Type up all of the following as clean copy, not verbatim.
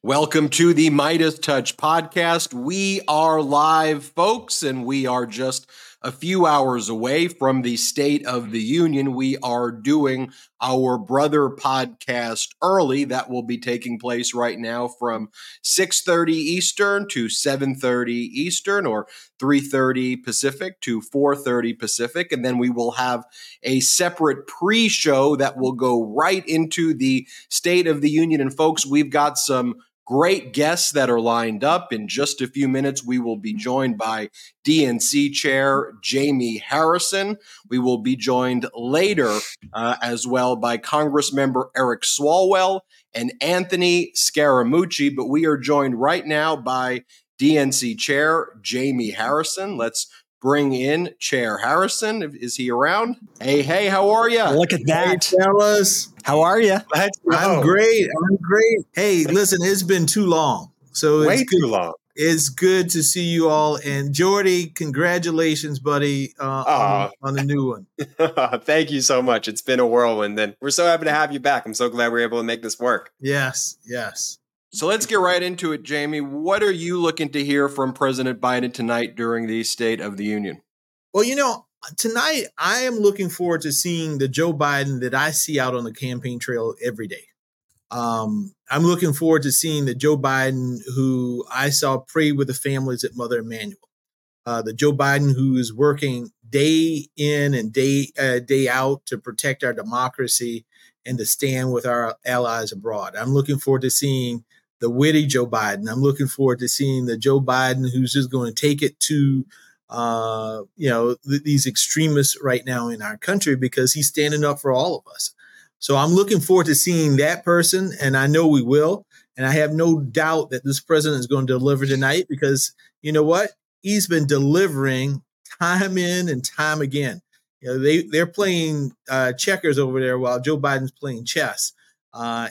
Welcome to the Midas Touch podcast. We are live, folks, and we are just a few hours away from the State of the Union. We are doing our brother podcast early. That will be taking place right now from 6:30 Eastern to 7:30 Eastern, or 3:30 Pacific to 4:30 Pacific. And then we will have a separate pre-show that will go right into the State of the Union. And folks, we've got some great guests that are lined up. In just a few minutes, we will be joined by DNC Chair Jamie Harrison. We will be joined later as well by Congressmember Eric Swalwell and Anthony Scaramucci. But we are joined right now by DNC Chair Jamie Harrison. Let's bring in Chair Harrison. Is he around? Hey, how are you? Look at that. Hey, fellas. How are you? I'm great. Hey, listen, it's been too long. So Way too long. It's good to see you all. And Jordy, congratulations, buddy, on the new one. Thank you so much. It's been a whirlwind. And we're so happy to have you back. I'm so glad we're able to make this work. Yes. So let's get right into it, Jamie. What are you looking to hear from President Biden tonight during the State of the Union? Well, tonight I am looking forward to seeing the Joe Biden that I see out on the campaign trail every day. I'm looking forward to seeing the Joe Biden who I saw pray with the families at Mother Emanuel. The Joe Biden who is working day in and day out to protect our democracy and to stand with our allies abroad. I'm looking forward to seeing the witty Joe Biden. I'm looking forward to seeing the Joe Biden who's just going to take it to these extremists right now in our country because he's standing up for all of us. So I'm looking forward to seeing that person, and I know we will. And I have no doubt that this president is going to deliver tonight because you know what? He's been delivering time in and time again. They're playing checkers over there while Joe Biden's playing chess. I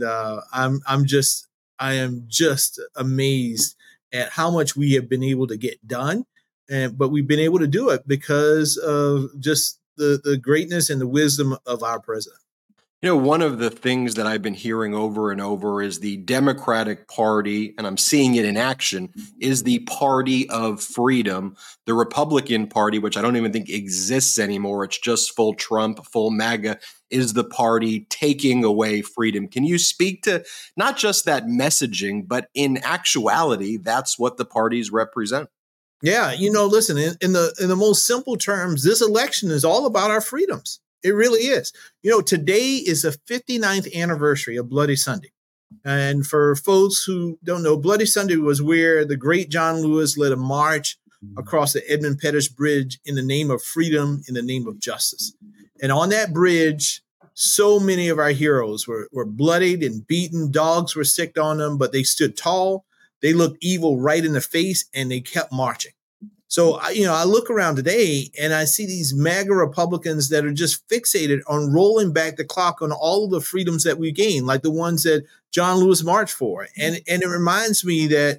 am just amazed at how much we have been able to get done. But we've been able to do it because of just the greatness and the wisdom of our president. One of the things that I've been hearing over and over is the Democratic Party, and I'm seeing it in action, is the party of freedom. The Republican Party, which I don't even think exists anymore, it's just full Trump, full MAGA, is the party taking away freedom. Can you speak to not just that messaging, but in actuality, that's what the parties represent? Yeah, listen, in the most simple terms, this election is all about our freedoms. It really is. Today is the 59th anniversary of Bloody Sunday. And for folks who don't know, Bloody Sunday was where the great John Lewis led a march across the Edmund Pettus Bridge in the name of freedom, in the name of justice. And on that bridge, so many of our heroes were bloodied and beaten. Dogs were sicked on them, but they stood tall. They looked evil right in the face, and they kept marching. So, I look around today and I see these MAGA Republicans that are just fixated on rolling back the clock on all of the freedoms that we gained, like the ones that John Lewis marched for. And it reminds me that,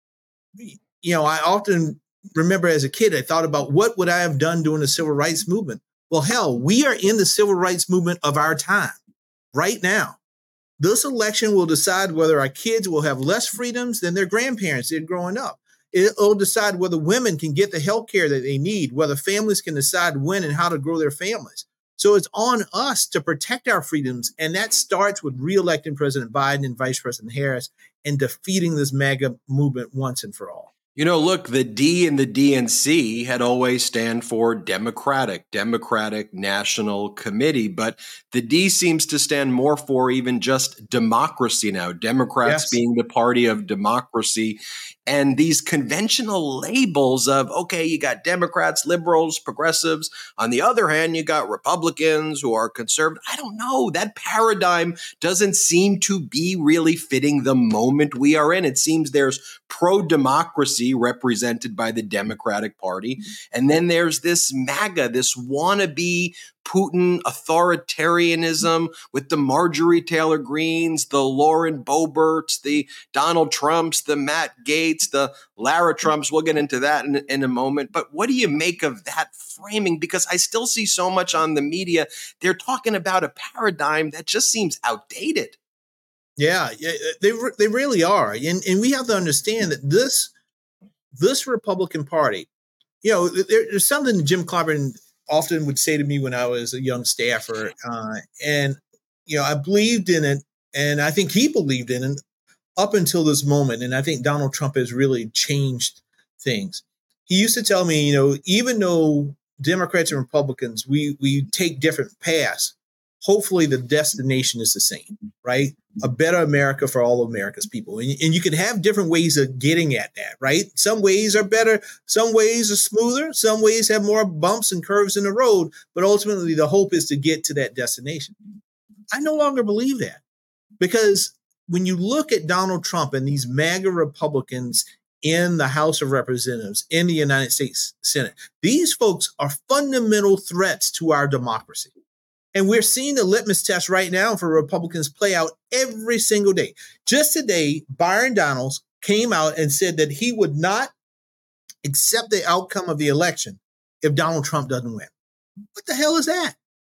I often remember as a kid, I thought about what would I have done during the civil rights movement? Well, hell, we are in the civil rights movement of our time right now. This election will decide whether our kids will have less freedoms than their grandparents did growing up. It'll decide whether women can get the health care that they need, whether families can decide when and how to grow their families. So it's on us to protect our freedoms. And that starts with reelecting President Biden and Vice President Harris and defeating this MAGA movement once and for all. Look, the D in the DNC had always stand for Democratic National Committee, but the D seems to stand more for even just democracy now, Democrats being the party of democracy. And these conventional labels of, okay, you got Democrats, liberals, progressives. On the other hand, you got Republicans who are conservative. I don't know. That paradigm doesn't seem to be really fitting the moment we are in. It seems there's pro-democracy represented by the Democratic Party. And then there's this MAGA, this wannabe Putin authoritarianism with the Marjorie Taylor Greens, the Lauren Boeberts, the Donald Trumps, the Matt Gaetz, the Lara Trumps. We'll get into that in a moment. But what do you make of that framing? Because I still see so much on the media. They're talking about a paradigm that just seems outdated. Yeah, they really are, and we have to understand that this Republican Party, there's something Jim Clyburn often would say to me when I was a young staffer, and I believed in it, and I think he believed in it up until this moment, and I think Donald Trump has really changed things. He used to tell me, even though Democrats and Republicans, we take different paths, hopefully the destination is the same, right? A better America for all of America's people. And you can have different ways of getting at that, right? Some ways are better, some ways are smoother, some ways have more bumps and curves in the road, but ultimately the hope is to get to that destination. I no longer believe that, because when you look at Donald Trump and these MAGA Republicans in the House of Representatives, in the United States Senate, these folks are fundamental threats to our democracy. And we're seeing the litmus test right now for Republicans play out every single day. Just today, Byron Donalds came out and said that he would not accept the outcome of the election if Donald Trump doesn't win. What the hell is that?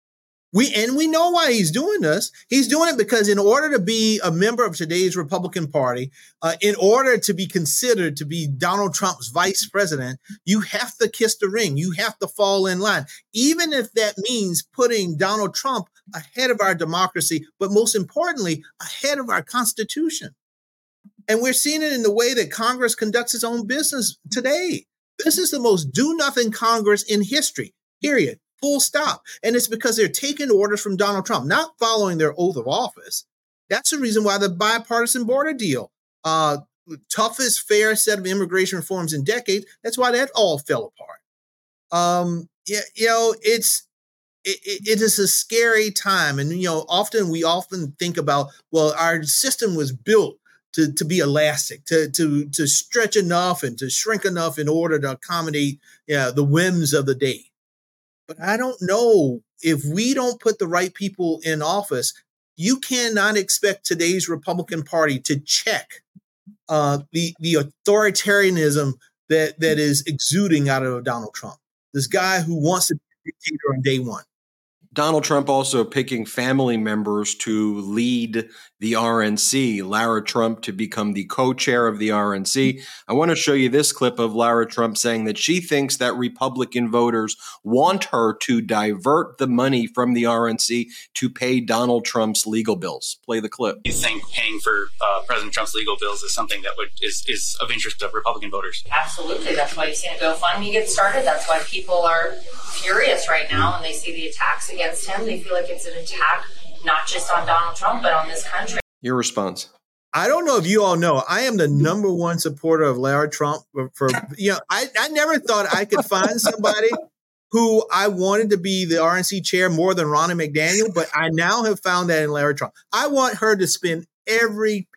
We know why he's doing this. He's doing it because in order to be a member of today's Republican Party, in order to be considered to be Donald Trump's vice president, you have to kiss the ring. You have to fall in line, even if that means putting Donald Trump ahead of our democracy, but most importantly, ahead of our Constitution. And we're seeing it in the way that Congress conducts its own business today. This is the most do-nothing Congress in history, period. Full stop. And it's because they're taking orders from Donald Trump, not following their oath of office. That's the reason why the bipartisan border deal, toughest, fair set of immigration reforms in decades, that's why that all fell apart. It is a scary time. And, we often think about, well, our system was built to be elastic, to stretch enough and to shrink enough in order to accommodate the whims of the day. But I don't know, if we don't put the right people in office, you cannot expect today's Republican Party to check the authoritarianism that is exuding out of Donald Trump. This guy who wants to be a dictator on day one. Donald Trump also picking family members to lead the RNC, Lara Trump to become the co-chair of the RNC. I want to show you this clip of Lara Trump saying that she thinks that Republican voters want her to divert the money from the RNC to pay Donald Trump's legal bills. Play the clip. You think paying for President Trump's legal bills is something that is of interest to Republican voters? Absolutely. That's why you've seen a GoFundMe get started. That's why people are furious right now, and they see the attacks against him. They feel like it's an attack not just on Donald Trump, but on this country. Your response? I don't know if you all know, I am the number one supporter of Lara Trump. I never thought I could find somebody who I wanted to be the RNC chair more than Ronnie McDaniel, but I now have found that in Lara Trump. I want her to spend every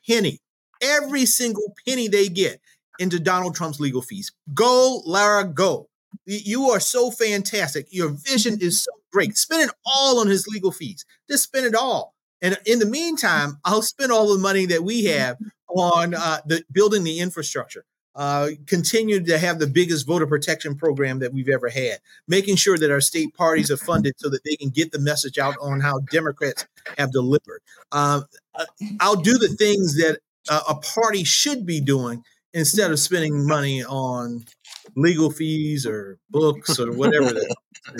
single penny they get into Donald Trump's legal fees. Go, Lara, go. You are so fantastic. Your vision is so great. Spend it all on his legal fees. Just spend it all. And in the meantime, I'll spend all the money that we have on building the infrastructure, continue to have the biggest voter protection program that we've ever had, making sure that our state parties are funded so that they can get the message out on how Democrats have delivered. I'll do the things that a party should be doing instead of spending money on legal fees or books or whatever that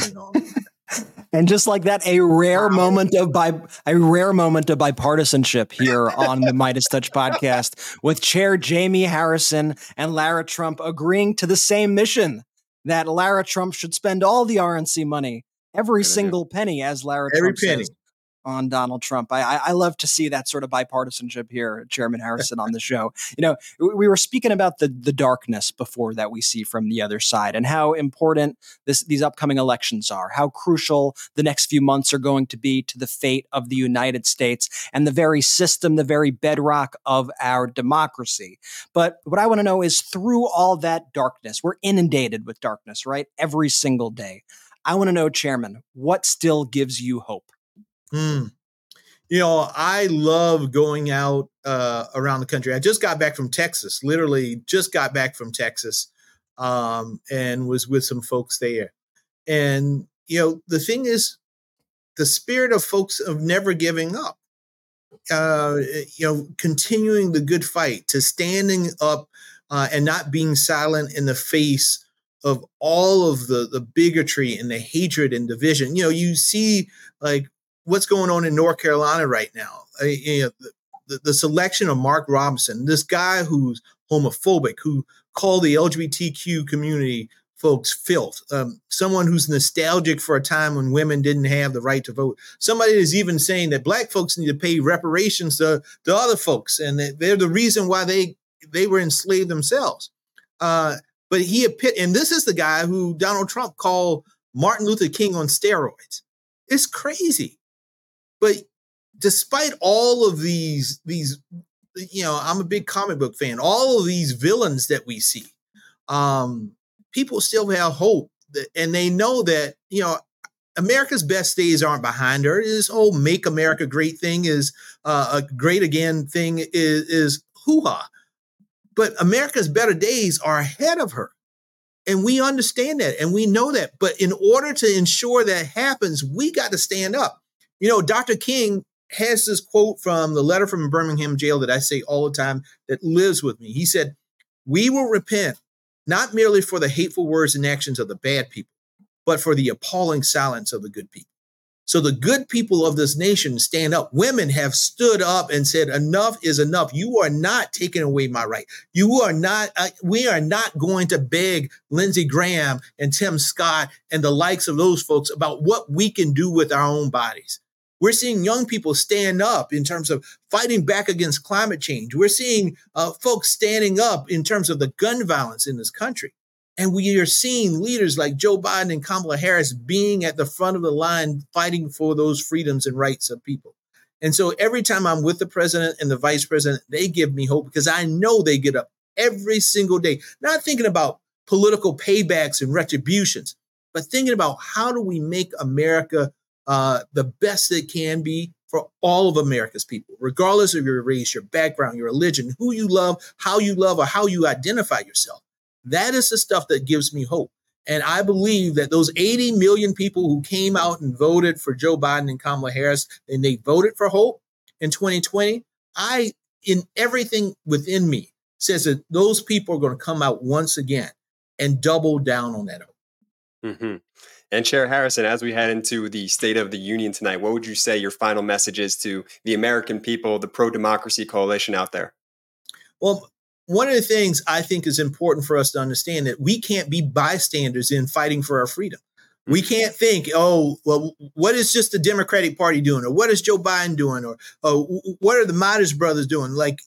And just like that, a rare moment of bipartisanship here on the Midas Touch podcast, with Chair Jamie Harrison and Lara Trump agreeing to the same mission, that Lara Trump should spend all the RNC money, every single penny, as Lara Trump says, on Donald Trump. I love to see that sort of bipartisanship here, Chairman Harrison, on the show. We were speaking about the darkness before that we see from the other side, and how important these upcoming elections are, how crucial the next few months are going to be to the fate of the United States and the very system, the very bedrock of our democracy. But what I want to know is, through all that darkness, we're inundated with darkness, right? Every single day. I want to know, Chairman, what still gives you hope? I love going out around the country. I just got back from Texas, literally just got back from Texas, and was with some folks there. And, the thing is, the spirit of folks of never giving up. continuing the good fight, to standing up and not being silent in the face of all of the bigotry and the hatred and division. You see like what's going on in North Carolina right now. The selection of Mark Robinson, this guy who's homophobic, who called the LGBTQ community folks filth, someone who's nostalgic for a time when women didn't have the right to vote. Somebody is even saying that black folks need to pay reparations to other folks, and that they're the reason why they were enslaved themselves. But and this is the guy who Donald Trump called Martin Luther King on steroids. It's crazy. But despite all of these, I'm a big comic book fan, all of these villains that we see, people still have hope, and they know that, America's best days aren't behind her. This whole "Make America Great" thing is a great again thing is hoo-ha. But America's better days are ahead of her. And we understand that, and we know that. But in order to ensure that happens, we got to stand up. Dr. King has this quote from the letter from Birmingham jail that I say all the time that lives with me. He said, "We will repent, not merely for the hateful words and actions of the bad people, but for the appalling silence of the good people." So the good people of this nation stand up. Women have stood up and said, enough is enough. You are not taking away my right. We are not going to beg Lindsey Graham and Tim Scott and the likes of those folks about what we can do with our own bodies. We're seeing young people stand up in terms of fighting back against climate change. We're seeing folks standing up in terms of the gun violence in this country. And we are seeing leaders like Joe Biden and Kamala Harris being at the front of the line, fighting for those freedoms and rights of people. And so every time I'm with the president and the vice president, they give me hope, because I know they get up every single day, not thinking about political paybacks and retributions, but thinking about how do we make America the best it can be for all of America's people, regardless of your race, your background, your religion, who you love, or how you identify yourself. That is the stuff that gives me hope. And I believe that those 80 million people who came out and voted for Joe Biden and Kamala Harris, and they voted for hope in 2020, in everything within me, says that those people are going to come out once again and double down on that hope. Mm-hmm. And Chair Harrison, as we head into the State of the Union tonight, what would you say your final message is to the American people, the pro-democracy coalition out there? Well, one of the things I think is important for us to understand that we can't be bystanders in fighting for our freedom. We can't think, what is just the Democratic Party doing? Or what is Joe Biden doing? Or what are the Midas brothers doing? Like,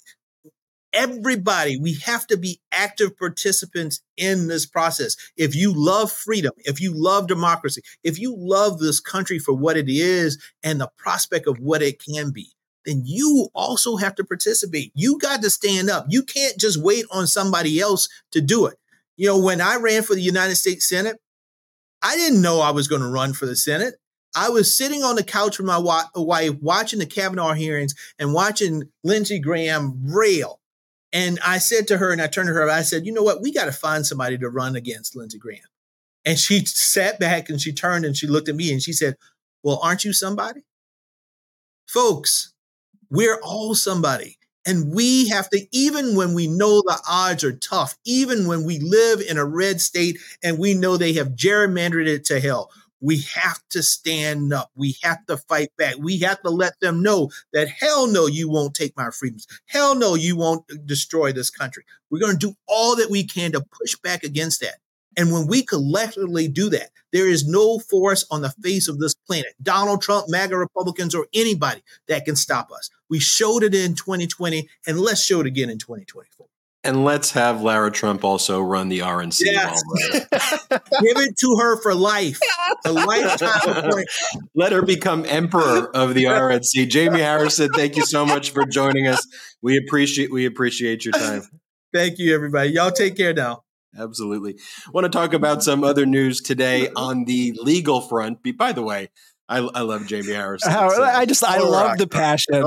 everybody, we have to be active participants in this process. If you love freedom, if you love democracy, if you love this country for what it is and the prospect of what it can be, then you also have to participate. You got to stand up. You can't just wait on somebody else to do it. When I ran for the United States Senate, I didn't know I was going to run for the Senate. I was sitting on the couch with my wife, watching the Kavanaugh hearings and watching Lindsey Graham rail. And I said to her, and I turned to her, I said, you know what? We got to find somebody to run against Lindsey Graham. And she sat back and she turned and she looked at me and she said, well, aren't you somebody? Folks, we're all somebody. And we have to, even when we know the odds are tough, even when we live in a red state and we know they have gerrymandered it to hell, we have to stand up. We have to fight back. We have to let them know that hell no, you won't take my freedoms. Hell no, you won't destroy this country. We're going to do all that we can to push back against that. And when we collectively do that, there is no force on the face of this planet, Donald Trump, MAGA Republicans, or anybody that can stop us. We showed it in 2020, and let's show it again in 2024. And let's have Lara Trump also run the RNC. Yes. Give it to her for life. A lifetime appointment. Let her become emperor of the RNC. Jamie Harrison, thank you so much for joining us. We appreciate your time. Thank you, everybody. Y'all take care now. Absolutely. Want to talk about some other news today on the legal front. By the way, I love Jamie Harrison. I love the passion.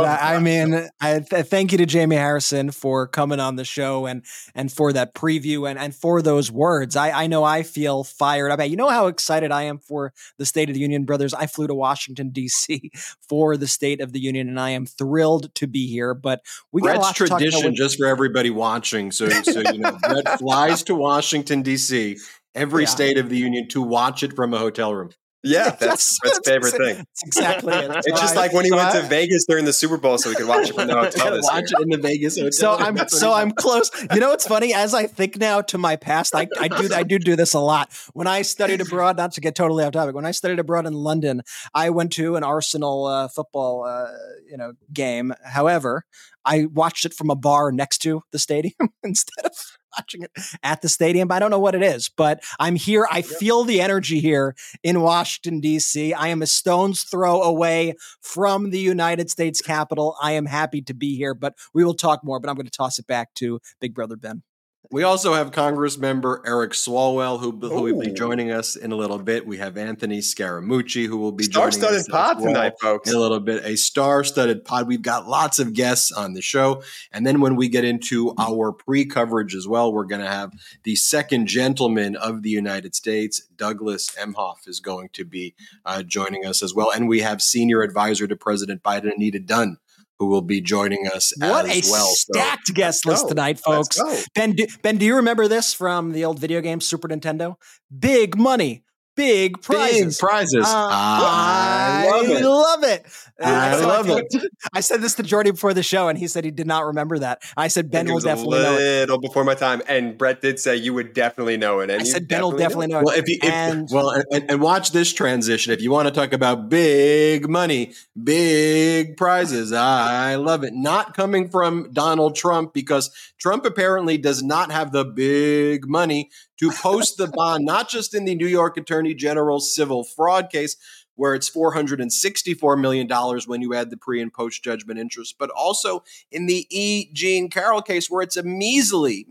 Thank you to Jamie Harrison for coming on the show and for that preview and for those words. I know I feel fired up. You know how excited I am for the State of the Union, brothers. I flew to Washington, D.C. for the State of the Union, and I am thrilled to be here. But we got a lot to talk about. Tradition, just for everybody watching. So you know, Brett flies to Washington, D.C. every State of the Union to watch it from a hotel room. Yeah, that's Brett's favorite thing. That's exactly it. It's just like when he went to Vegas during the Super Bowl, so we could watch it from the hotel. Watch it in the Vegas hotel. I'm close. You know what's funny? As I think now to my past, I do this a lot. When I studied abroad, not to get totally off topic, when I studied abroad in London, I went to an Arsenal football game. However, I watched it from a bar next to the stadium instead of watching it at the stadium. I don't know what it is, but I'm here. I feel the energy here in Washington, D.C. I am a stone's throw away from the United States Capitol. I am happy to be here, but we will talk more, but I'm going to toss it back to Big Brother Ben. We also have Congress member Eric Swalwell, who will be joining us in a little bit. We have Anthony Scaramucci, who will be joining us star-studded pod tonight, folks. In a little bit, a star-studded pod. We've got lots of guests on the show. And then when we get into our pre-coverage as well, we're going to have the second gentleman of the United States, Douglas Emhoff, is going to be joining us as well. And we have senior advisor to President Biden, Anita Dunn, who will be joining us as well. What a stacked guest list tonight, folks. Ben, do you remember this from the old video game Super Nintendo? Big money. Big prizes. Big prizes. I love it. I love it. I said this to Jordy before the show, and he said he did not remember that. I said Ben will definitely know it. A little before my time, and Brett did say you would definitely know it. And I said Ben will definitely know it. Well, and watch this transition. If you want to talk about big money, big prizes, I love it. Not coming from Donald Trump, because Trump apparently does not have the big money to post the bond, not just in the New York Attorney General's civil fraud case, where it's $464 million when you add the pre and post judgment interest, but also in the E. Jean Carroll case, where it's a measly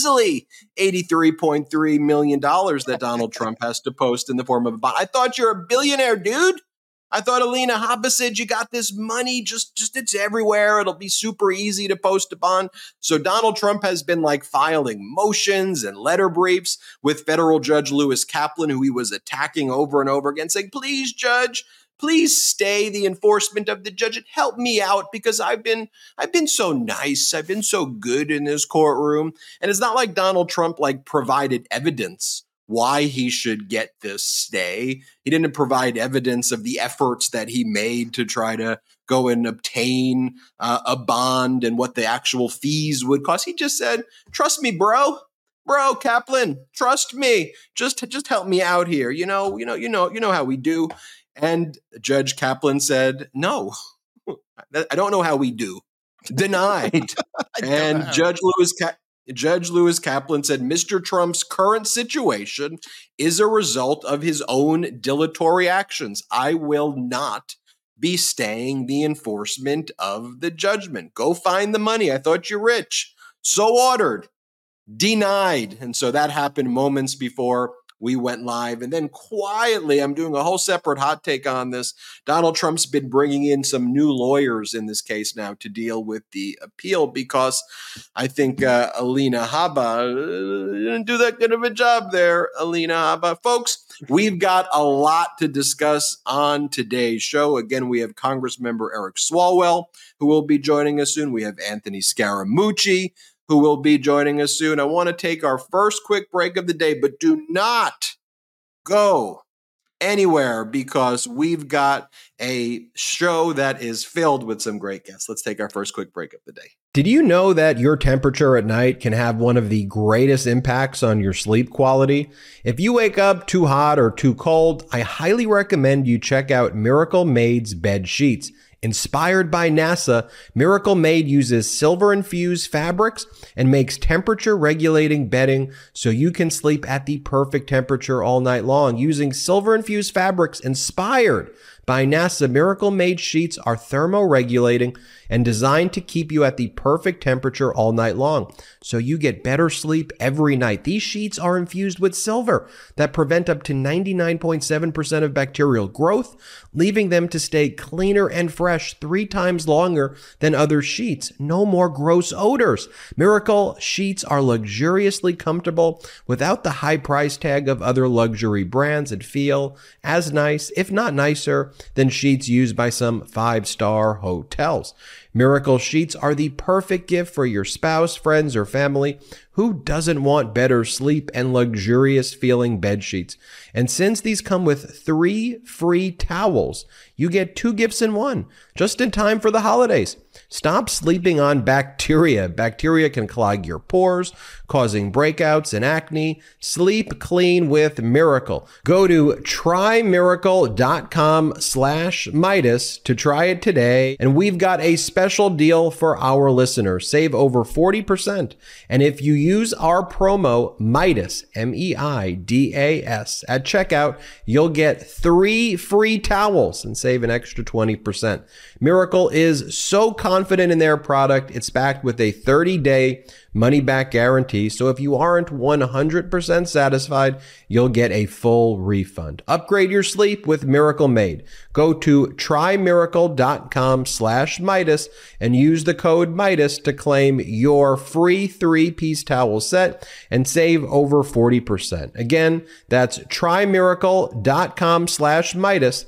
$83.3 million that Donald Trump has to post in the form of a bond. I thought you're a billionaire, dude. I thought Alina Habba said you got this money, just it's everywhere. It'll be super easy to post a bond. So Donald Trump has been like filing motions and letter briefs with federal Judge Lewis Kaplan, who he was attacking over and over again, saying, please, Judge, please stay the enforcement of the judge and help me out, because I've been so nice. I've been so good in this courtroom. And it's not like Donald Trump like provided evidence why he should get this stay. He didn't provide evidence of the efforts that he made to try to go and obtain a bond and what the actual fees would cost. He just said, trust me, bro, Kaplan, trust me. Just help me out here. You know how we do. And Judge Kaplan said, no, I don't know how we do. Denied. And Judge Lewis Kaplan said, Mr. Trump's current situation is a result of his own dilatory actions. I will not be staying the enforcement of the judgment. Go find the money. I thought you're rich. So ordered. Denied. And so that happened moments before we went live. And then quietly, I'm doing a whole separate hot take on this. Donald Trump's been bringing in some new lawyers in this case now to deal with the appeal, because I think Alina Habba didn't do that good of a job there, Alina Habba. Folks, we've got a lot to discuss on today's show. Again, we have Congressmember Eric Swalwell, who will be joining us soon. We have Anthony Scaramucci, who will be joining us soon. I want to take our first quick break of the day, but do not go anywhere, because we've got a show that is filled with some great guests. Let's take our first quick break of the day. Did you know that your temperature at night can have one of the greatest impacts on your sleep quality? If you wake up too hot or too cold, I highly recommend you check out Miracle Made's bed sheets. Inspired by NASA, Miracle Made uses silver-infused fabrics and makes temperature-regulating bedding so you can sleep at the perfect temperature all night long, using silver-infused fabrics inspired By NASA, Miracle Made sheets are thermoregulating and designed to keep you at the perfect temperature all night long, so you get better sleep every night. These sheets are infused with silver that prevent up to 99.7% of bacterial growth, leaving them to stay cleaner and fresh 3 times longer than other sheets. No more gross odors. Miracle sheets are luxuriously comfortable without the high price tag of other luxury brands and feel as nice, if not nicer, than sheets used by some 5-star hotels. Miracle sheets are the perfect gift for your spouse, friends, or family. Who doesn't want better sleep and luxurious feeling bed sheets? And since these come with 3 free towels, you get 2 gifts in one, just in time for the holidays. Stop sleeping on bacteria. Bacteria can clog your pores, causing breakouts and acne. Sleep clean with Miracle. Go to trymiracle.com/Midas to try it today. And we've got a special deal for our listeners. Save over 40%. And if you use our promo Midas, MEIDAS, at checkout, you'll get 3 free towels and save an extra 20%. Miracle is so confident in their product, it's backed with a 30-day money-back guarantee. So if you aren't 100% satisfied, you'll get a full refund. Upgrade your sleep with Miracle Made. Go to trymiracle.com/Midas and use the code Midas to claim your free 3-piece towel set and save over 40%. Again, that's trymiracle.com/Midas,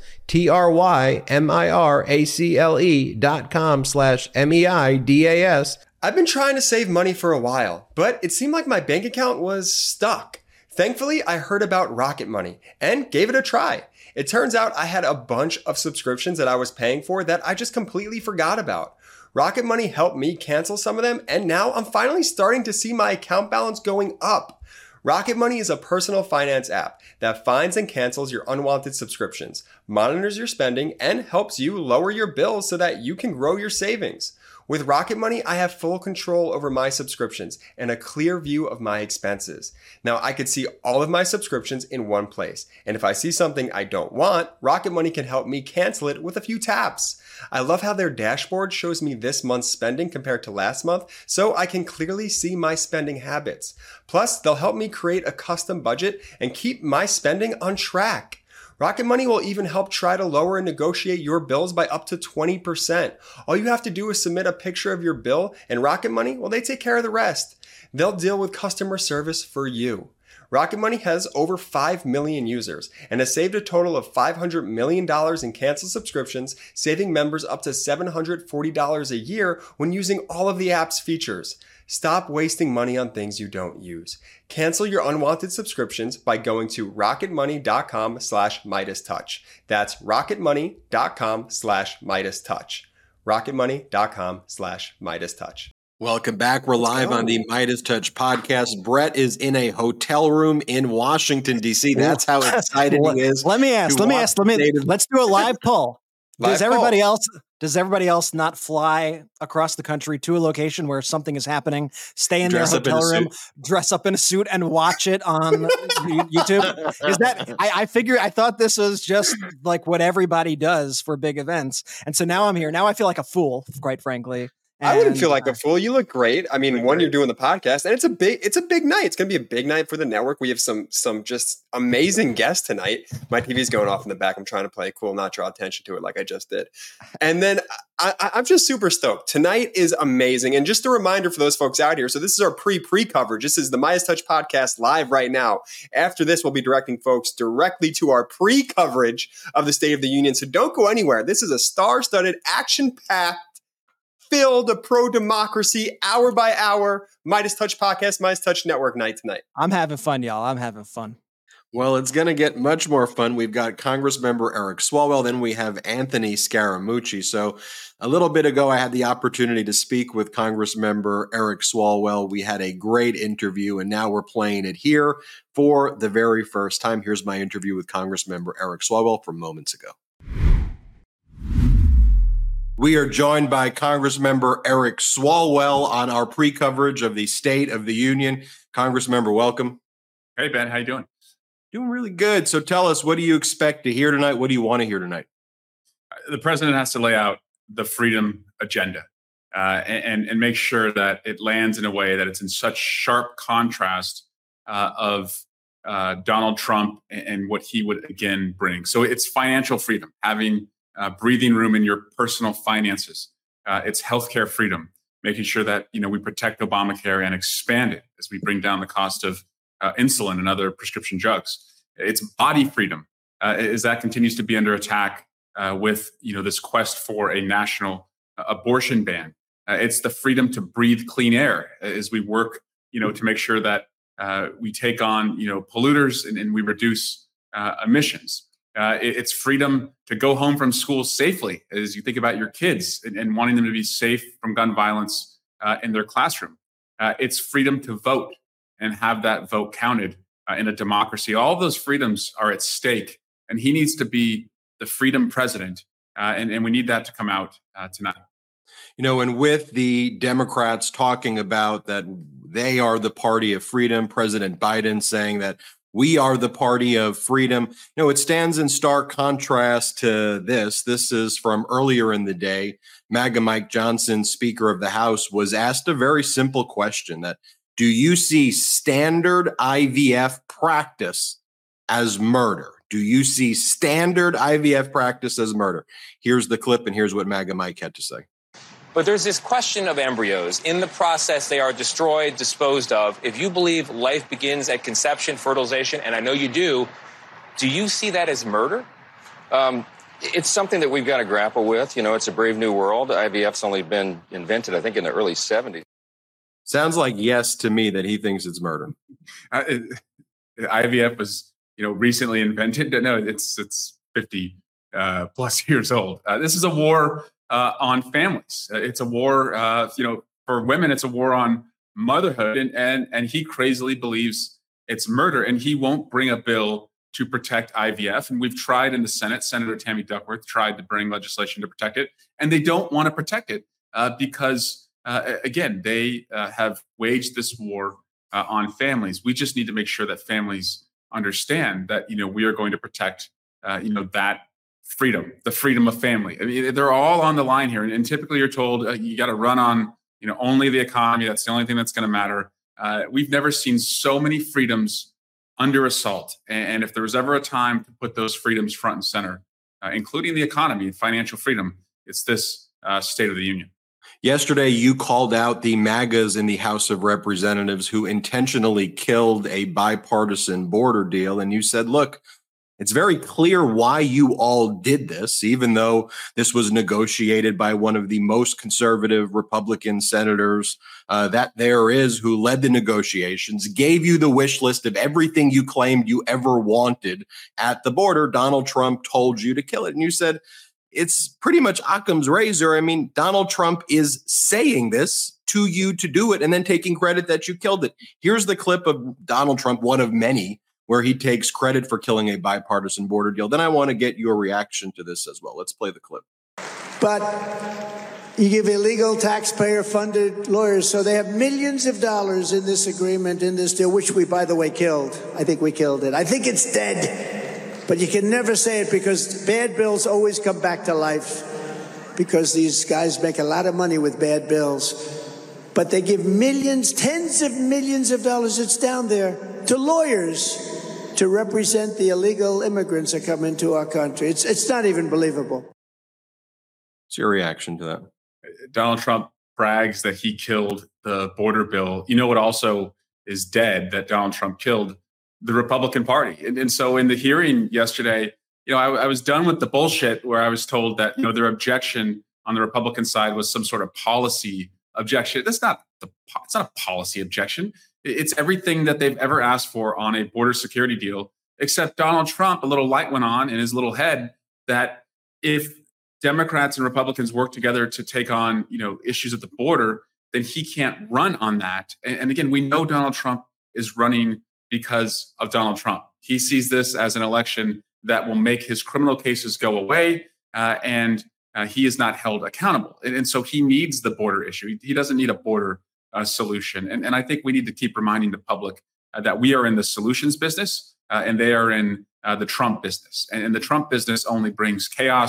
trymiracle.com/MEIDAS. I've been trying to save money for a while, but it seemed like my bank account was stuck. Thankfully, I heard about Rocket Money and gave it a try. It turns out I had a bunch of subscriptions that I was paying for that I just completely forgot about. Rocket Money helped me cancel some of them, and now I'm finally starting to see my account balance going up. Rocket Money is a personal finance app that finds and cancels your unwanted subscriptions, monitors your spending, and helps you lower your bills so that you can grow your savings. With Rocket Money, I have full control over my subscriptions and a clear view of my expenses. Now, I could see all of my subscriptions in one place. And if I see something I don't want, Rocket Money can help me cancel it with a few taps. I love how their dashboard shows me this month's spending compared to last month, so I can clearly see my spending habits. Plus, they'll help me create a custom budget and keep my spending on track. Rocket Money will even help try to lower and negotiate your bills by up to 20%. All you have to do is submit a picture of your bill, and Rocket Money, well, they take care of the rest. They'll deal with customer service for you. Rocket Money has over 5 million users and has saved a total of $500 million in canceled subscriptions, saving members up to $740 a year when using all of the app's features. Stop wasting money on things you don't use. Cancel your unwanted subscriptions by going to rocketmoney.com/MidasTouch. That's rocketmoney.com/MidasTouch. rocketmoney.com/MidasTouch. Welcome back. We're live on the Midas Touch podcast. Brett is in a hotel room in Washington, D.C. That's how excited he is. Let's do a live poll. Does everybody else not fly across the country to a location where something is happening, stay in their hotel room, dress up in a suit, and watch it on YouTube? Is that I thought this was just like what everybody does for big events. And so now I'm here. Now I feel like a fool, quite frankly. I wouldn't feel like a fool. You look great. I mean, you're doing the podcast, and it's a big night. It's going to be a big night for the network. We have some just amazing guests tonight. My TV's going off in the back. I'm trying to play it cool, not draw attention to it like I just did. And then I'm just super stoked. Tonight is amazing. And just a reminder for those folks out here. So this is our pre-coverage. This is the Midas Touch podcast live right now. After this, we'll be directing folks directly to our pre-coverage of the State of the Union. So don't go anywhere. This is a star-studded, action-packed, filled pro-democracy, hour by hour, Midas Touch podcast, Midas Touch Network night tonight. I'm having fun, y'all. I'm having fun. Well, it's going to get much more fun. We've got Congressmember Eric Swalwell. Then we have Anthony Scaramucci. So a little bit ago, I had the opportunity to speak with Congressmember Eric Swalwell. We had a great interview, and now we're playing it here for the very first time. Here's my interview with Congressmember Eric Swalwell from moments ago. We are joined by Congressmember Eric Swalwell on our pre-coverage of the State of the Union. Congressmember, welcome. Hey, Ben. How you doing? Doing really good. So tell us, what do you expect to hear tonight? What do you want to hear tonight? the president has to lay out the freedom agenda and make sure that it lands in a way that it's in such sharp contrast of Donald Trump and what he would again bring. So it's financial freedom, having breathing room in your personal finances. It's healthcare freedom, making sure that we protect Obamacare and expand it as we bring down the cost of insulin and other prescription drugs. It's body freedom, as that continues to be under attack with this quest for a national abortion ban. It's the freedom to breathe clean air as we work, to make sure that we take on, polluters and we reduce emissions. It's freedom to go home from school safely as you think about your kids and wanting them to be safe from gun violence in their classroom. It's freedom to vote and have that vote counted in a democracy. All of those freedoms are at stake, and he needs to be the freedom president, and we need that to come out tonight. And with the Democrats talking about that they are the party of freedom, President Biden saying that we are the party of freedom, it stands in stark contrast to this. This is from earlier in the day. MAGA Mike Johnson, Speaker of the House, was asked a very simple question that, do you see standard IVF practice as murder? Do you see standard IVF practice as murder? Here's the clip, and here's what MAGA Mike had to say. But there's this question of embryos. In the process, they are destroyed, disposed of. If you believe life begins at conception, fertilization, and I know you do you see that as murder? It's something that we've got to grapple with. It's a brave new world. IVF's only been invented, I think, in the early 70s. Sounds like yes to me that he thinks it's murder. IVF was, recently invented. No, it's 50 plus years old. This is a war on families. It's a war, for women. It's a war on motherhood, and he crazily believes it's murder, and he won't bring a bill to protect IVF. And we've tried in the Senate. Senator Tammy Duckworth tried to bring legislation to protect it, and they don't want to protect it because, again, they have waged this war on families. We just need to make sure that families understand that we are going to protect that freedom, the freedom of family. I mean, they're all on the line here, and typically you're told you got to run on only the economy. That's the only thing that's going to matter. We've never seen so many freedoms under assault, and if there was ever a time to put those freedoms front and center, including the economy and financial freedom, it's this State of the Union. Yesterday, you called out the MAGAs in the House of Representatives who intentionally killed a bipartisan border deal. And you said, look, it's very clear why you all did this, even though this was negotiated by one of the most conservative Republican senators that there is, who led the negotiations, gave you the wish list of everything you claimed you ever wanted at the border. Donald Trump told you to kill it. And you said, it's pretty much Occam's razor. I mean, Donald Trump is saying this to you to do it and then taking credit that you killed it. Here's the clip of Donald Trump, one of many, where he takes credit for killing a bipartisan border deal. Then I want to get your reaction to this as well. Let's play the clip. But you give illegal taxpayer-funded lawyers, so they have millions of dollars in this agreement, in this deal, which we, by the way, killed. I think we killed it. I think it's dead. But you can never say it because bad bills always come back to life because these guys make a lot of money with bad bills. But they give millions, tens of millions of dollars, it's down there, to lawyers to represent the illegal immigrants that come into our country. It's not even believable. What's your reaction to that? Donald Trump brags that he killed the border bill. You know what also is dead that Donald Trump killed? The Republican Party. And so in the hearing yesterday, I was done with the bullshit where I was told that, their objection on the Republican side was some sort of policy objection. It's not a policy objection. It's everything that they've ever asked for on a border security deal, except Donald Trump, a little light went on in his little head that if Democrats and Republicans work together to take on, issues at the border, then he can't run on that. And again, we know Donald Trump is running because of Donald Trump. He sees this as an election that will make his criminal cases go away, and he is not held accountable. And so he needs the border issue. He doesn't need a border solution. And I think we need to keep reminding the public that we are in the solutions business, and they are in the Trump business. And the Trump business only brings chaos,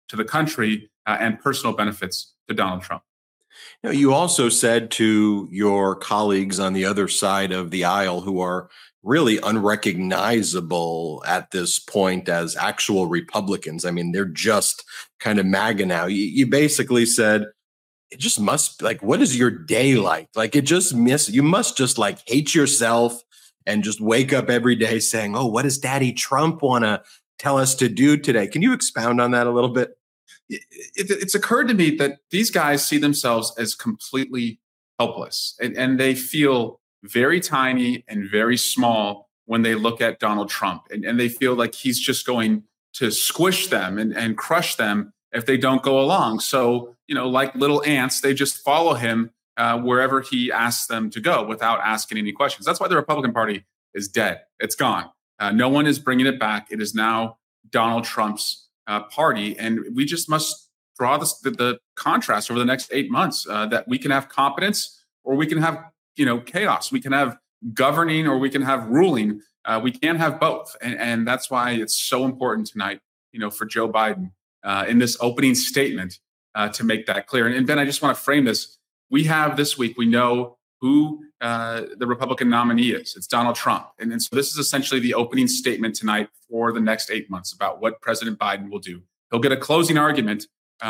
to the country and personal benefits to Donald Trump. You also said to your colleagues on the other side of the aisle who are really unrecognizable at this point as actual Republicans. I mean, they're just kind of MAGA now. You basically said, it just must, like, what is your day like? Like, you must just like hate yourself and just wake up every day saying, oh, what does Daddy Trump want to tell us to do today? Can you expound on that a little bit? It's occurred to me that these guys see themselves as completely helpless, and they feel very tiny and very small when they look at Donald Trump, and they feel like he's just going to squish them and crush them if they don't go along. So, like little ants, they just follow him wherever he asks them to go without asking any questions. That's why the Republican Party is dead. It's gone. No one is bringing it back. It is now Donald Trump's party, and we just must draw the contrast over the next 8 months that we can have competence or we can have chaos. We can have governing or we can have ruling. We can't have both, and that's why it's so important tonight, for Joe Biden in this opening statement to make that clear. And Ben, I just want to frame this. We have this week, we know who the Republican nominee is. It's Donald Trump. And so this is essentially the opening statement tonight for the next 8 months about what President Biden will do. He'll get a closing argument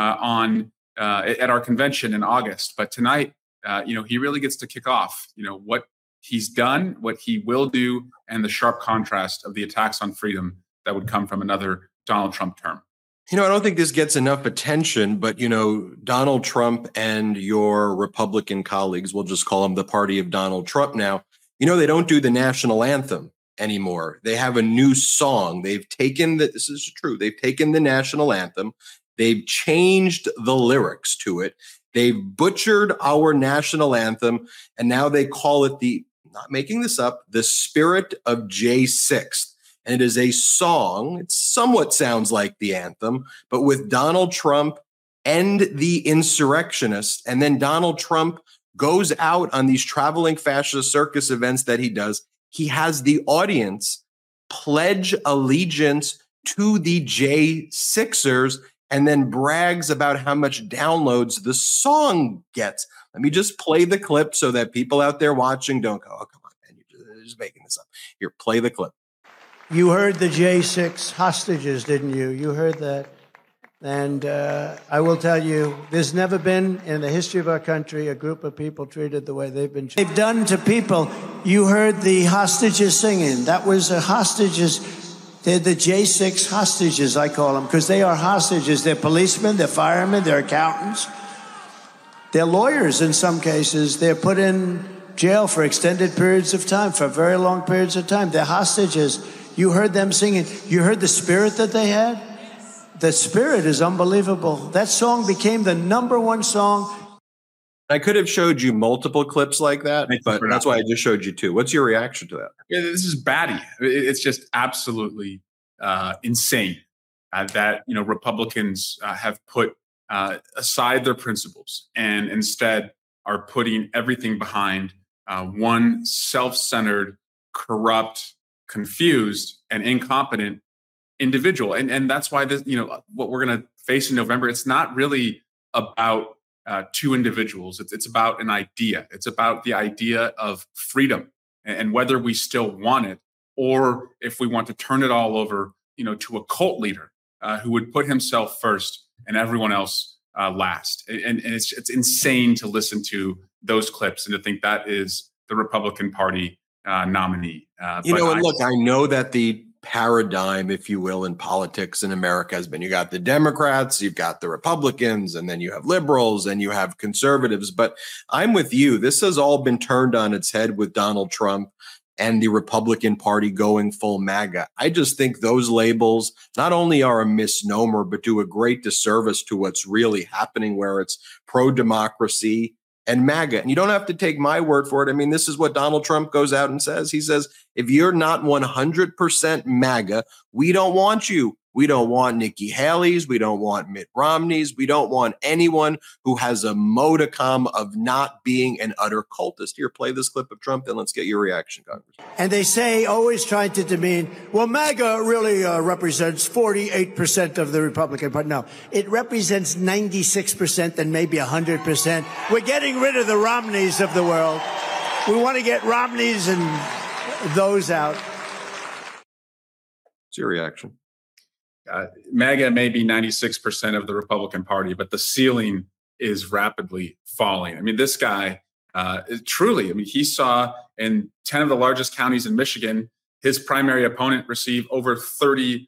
at our convention in August. But tonight, he really gets to kick off, what he's done, what he will do, and the sharp contrast of the attacks on freedom that would come from another Donald Trump term. I don't think this gets enough attention, but, Donald Trump and your Republican colleagues, we'll just call them the party of Donald Trump now, they don't do the national anthem anymore. They have a new song. They've taken this is true. They've taken the national anthem. They've changed the lyrics to it. They've butchered our national anthem. And now they call it not making this up, the Spirit of J6. And it is a song. It somewhat sounds like the anthem, but with Donald Trump and the insurrectionists. And then Donald Trump goes out on these traveling fascist circus events that he does. He has the audience pledge allegiance to the J6ers and then brags about how much downloads the song gets. Let me just play the clip so that people out there watching don't go, oh, come on, man, you're just making this up. Here, play the clip. You heard the J6 hostages, didn't you? You heard that. And I will tell you, there's never been in the history of our country a group of people treated the way they've been treated. They've done to people. You heard the hostages singing. That was the hostages. They're the J6 hostages, I call them, because they are hostages. They're policemen, they're firemen, they're accountants. They're lawyers in some cases. They're put in jail for extended periods of time, for very long periods of time. They're hostages. You heard them singing. You heard the spirit that they had? The spirit is unbelievable. That song became the #1 song. I could have showed you multiple clips like that, but that's why I just showed you two. What's your reaction to that? Yeah, this is batty. It's just absolutely insane that Republicans have put aside their principles and instead are putting everything behind one self-centered, corrupt, confused, and incompetent individual. And that's why this, what we're going to face in November, it's not really about two individuals. It's about an idea. It's about the idea of freedom and whether we still want it or if we want to turn it all over, to a cult leader who would put himself first and everyone else last. And it's insane to listen to those clips and to think that is the Republican Party nominee. And look, I know that the paradigm, if you will, in politics in America has been, you got the Democrats, you've got the Republicans, and then you have liberals and you have conservatives. But I'm with you. This has all been turned on its head with Donald Trump and the Republican Party going full MAGA. I just think those labels not only are a misnomer, but do a great disservice to what's really happening, where it's pro-democracy and MAGA. And you don't have to take my word for it. I mean, this is what Donald Trump goes out and says. He says, if you're not 100% MAGA, we don't want you. We don't want Nikki Haley's. We don't want Mitt Romney's. We don't want anyone who has a modicum of not being an utter cultist. Here, play this clip of Trump, then let's get your reaction, Congressman. And they say, always trying to demean, well, MAGA really represents 48% of the Republican Party. No, it represents 96% and maybe 100%. We're getting rid of the Romneys of the world. We want to get Romneys and those out. What's your reaction? MAGA may be 96% of the Republican Party, but the ceiling is rapidly falling. I mean, this guy truly, I mean, he saw in 10 of the largest counties in Michigan, his primary opponent receive over 30%.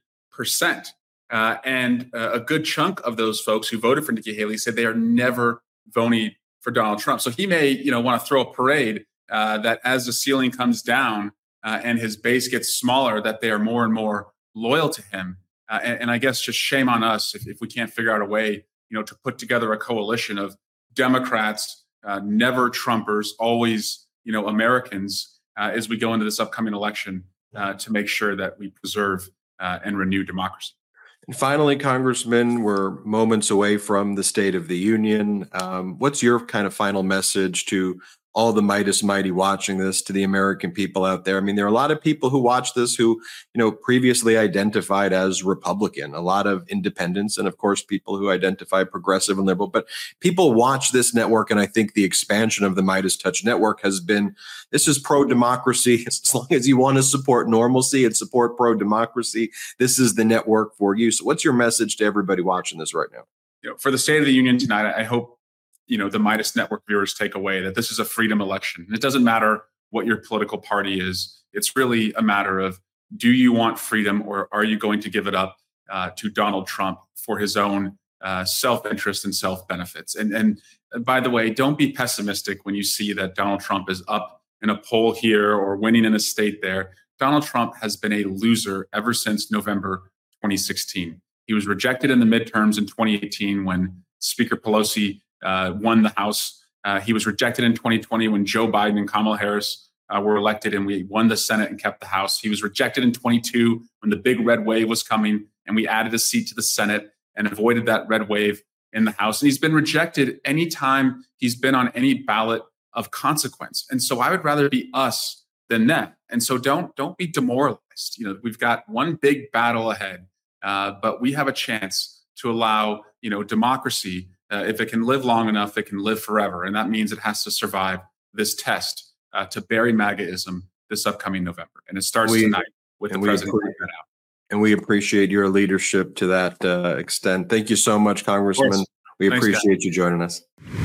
And a good chunk of those folks who voted for Nikki Haley said they are never voting for Donald Trump. So he may, want to throw a parade that as the ceiling comes down and his base gets smaller, that they are more and more loyal to him. And I guess just shame on us if we can't figure out a way, to put together a coalition of Democrats, never Trumpers, always, Americans, as we go into this upcoming election to make sure that we preserve and renew democracy. And finally, Congressman, we're moments away from the State of the Union. What's your kind of final message to all the Midas Mighty watching this, to the American people out there? I mean, there are a lot of people who watch this who, previously identified as Republican, a lot of independents, and of course, people who identify progressive and liberal. But people watch this network, and I think the expansion of the Midas Touch Network has been, this is pro-democracy. As long as you want to support normalcy and support pro-democracy, this is the network for you. So what's your message to everybody watching this right now? For the State of the Union tonight, I hope the Midas Network viewers take away that this is a freedom election. It doesn't matter what your political party is. It's really a matter of, do you want freedom, or are you going to give it up to Donald Trump for his own self-interest and self-benefits? And by the way, don't be pessimistic when you see that Donald Trump is up in a poll here or winning in a state there. Donald Trump has been a loser ever since November 2016. He was rejected in the midterms in 2018 when Speaker Pelosi won the House. He was rejected in 2020 when Joe Biden and Kamala Harris were elected and we won the Senate and kept the House. He was rejected in 22 when the big red wave was coming and we added a seat to the Senate and avoided that red wave in the House. And he's been rejected anytime he's been on any ballot of consequence. And so I would rather be us than them. And so don't be demoralized. We've got one big battle ahead, but we have a chance to allow, democracy. If it can live long enough, it can live forever. And that means it has to survive this test to bury MAGAism this upcoming November. And it starts tonight with the president putting that out. And we appreciate your leadership to that extent. Thank you so much, Congressman. We appreciate you joining us.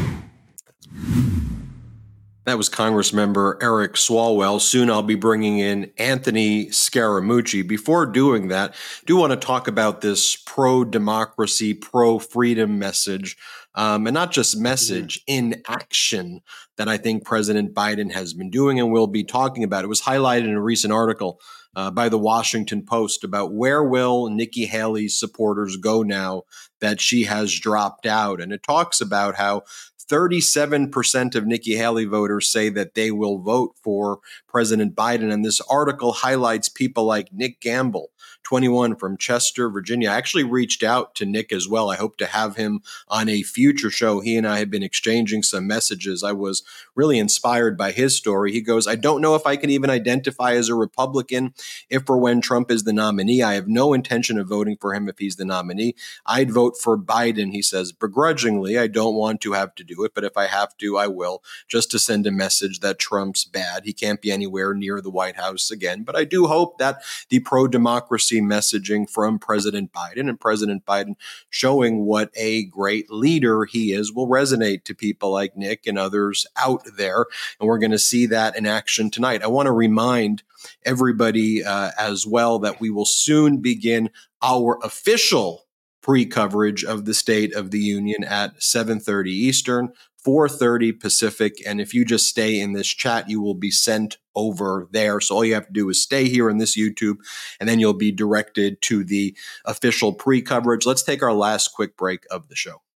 That was Congressmember Eric Swalwell. Soon I'll be bringing in Anthony Scaramucci. Before doing that, I do want to talk about this pro-democracy, pro-freedom message, and not just message, in action that I think President Biden has been doing and will be talking about. It was highlighted in a recent article by the Washington Post about where will Nikki Haley's supporters go now that she has dropped out. And it talks about how 37% of Nikki Haley voters say that they will vote for President Biden. And this article highlights people like Nick Gamble, 21, from Chester, Virginia. I actually reached out to Nick as well. I hope to have him on a future show. He and I have been exchanging some messages. I was really inspired by his story. He goes, I don't know if I can even identify as a Republican if or when Trump is the nominee. I have no intention of voting for him if he's the nominee. I'd vote for Biden, he says, begrudgingly. I don't want to have to do it, but if I have to, I will, just to send a message that Trump's bad. He can't be anywhere near the White House again. But I do hope that the pro-democracy messaging from President Biden, and President Biden showing what a great leader he is, will resonate to people like Nick and others out there. And we're going to see that in action tonight. I want to remind everybody as well that we will soon begin our official pre-coverage of the State of the Union at 7:30 Eastern, 4:30 Pacific. And if you just stay in this chat, you will be sent over there. So all you have to do is stay here in this YouTube, and then you'll be directed to the official pre-coverage. Let's take our last quick break of the show.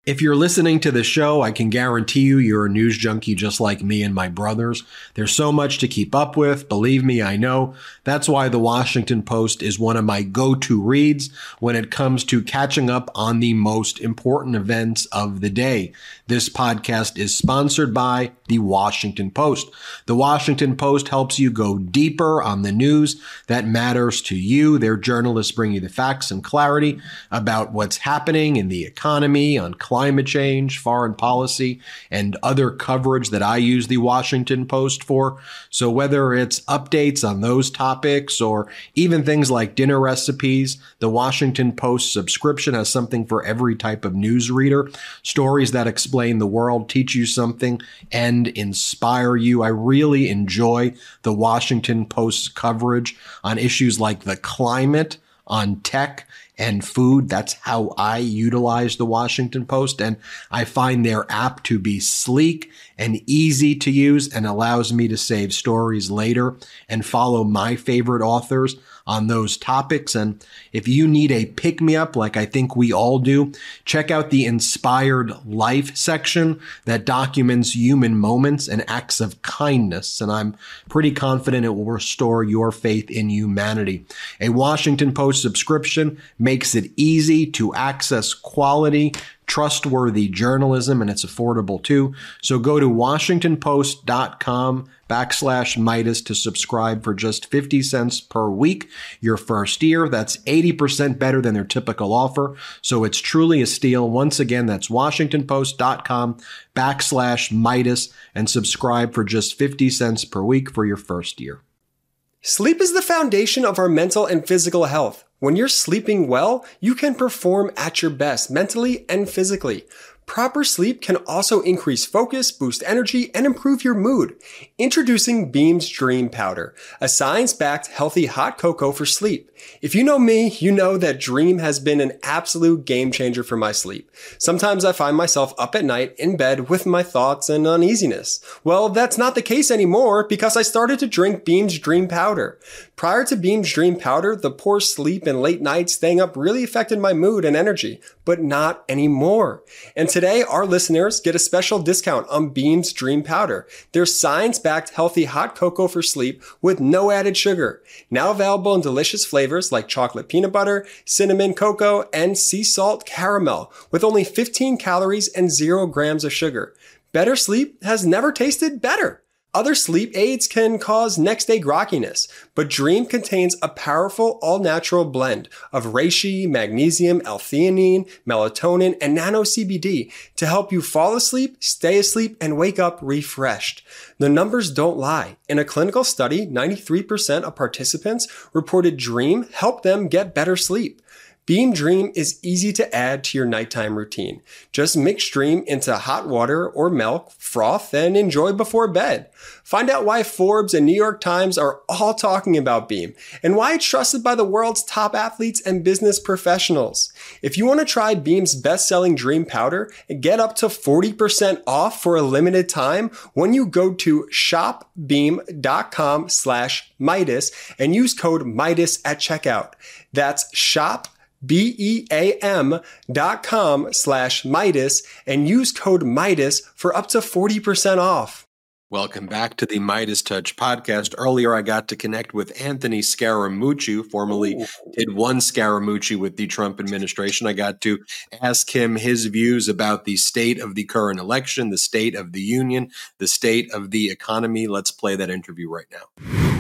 If you're listening to the show, I can guarantee you're a news junkie just like me and my brothers. There's so much to keep up with. Believe me, I know. That's why the Washington Post is one of my go-to reads when it comes to catching up on the most important events of the day. This podcast is sponsored by the Washington Post. The Washington Post helps you go deeper on the news that matters to you. Their journalists bring you the facts and clarity about what's happening in the economy, on climate change, foreign policy, and other coverage that I use the Washington Post for. So whether it's updates on those topics or even things like dinner recipes, the Washington Post subscription has something for every type of news reader. Stories that explain the world, teach you something, and inspire you. I really enjoy the Washington Post's coverage on issues like the climate, on tech, and food. That's how I utilize the Washington Post. And I find their app to be sleek and easy to use and allows me to save stories later and follow my favorite authors on those topics. And if you need a pick-me-up like I think we all do, check out the Inspired Life section that documents human moments and acts of kindness. And I'm pretty confident it will restore your faith in humanity. A Washington Post subscription makes it easy to access quality, trustworthy journalism, and it's affordable too. So go to WashingtonPost.com/Midas to subscribe for just 50 cents per week your first year. That's 80% better than their typical offer. So it's truly a steal. Once again, that's WashingtonPost.com/Midas and subscribe for just 50 cents per week for your first year. Sleep is the foundation of our mental and physical health. When you're sleeping well, you can perform at your best mentally and physically. Proper sleep can also increase focus, boost energy, and improve your mood. Introducing Beam's Dream Powder, a science-backed healthy hot cocoa for sleep. If you know me, you know that Dream has been an absolute game changer for my sleep. Sometimes I find myself up at night in bed with my thoughts and uneasiness. Well, that's not the case anymore because I started to drink Beam's Dream Powder. Prior to Beam's Dream Powder, the poor sleep and late nights staying up really affected my mood and energy, but not anymore. And today, our listeners get a special discount on Beam's Dream Powder. Their science-backed healthy hot cocoa for sleep with no added sugar. Now available in delicious flavors like chocolate peanut butter, cinnamon cocoa, and sea salt caramel with only 15 calories and 0 grams of sugar. Better sleep has never tasted better. Other sleep aids can cause next-day grogginess, but Dream contains a powerful all-natural blend of reishi, magnesium, L-theanine, melatonin, and nano-CBD to help you fall asleep, stay asleep, and wake up refreshed. The numbers don't lie. In a clinical study, 93% of participants reported Dream helped them get better sleep. Beam Dream is easy to add to your nighttime routine. Just mix Dream into hot water or milk, froth, and enjoy before bed. Find out why Forbes and New York Times are all talking about Beam and why it's trusted by the world's top athletes and business professionals. If you want to try Beam's best-selling Dream Powder and get up to 40% off for a limited time when you go to shopbeam.com/Midas and use code Midas at checkout. That's BEAM.com/Midas and use code Midas for up to 40% off. Welcome back to the Midas Touch podcast. Earlier, I got to connect with Anthony Scaramucci, formerly did one Scaramucci with the Trump administration. I got to ask him his views about the state of the current election, the state of the union, the state of the economy. Let's play that interview right now.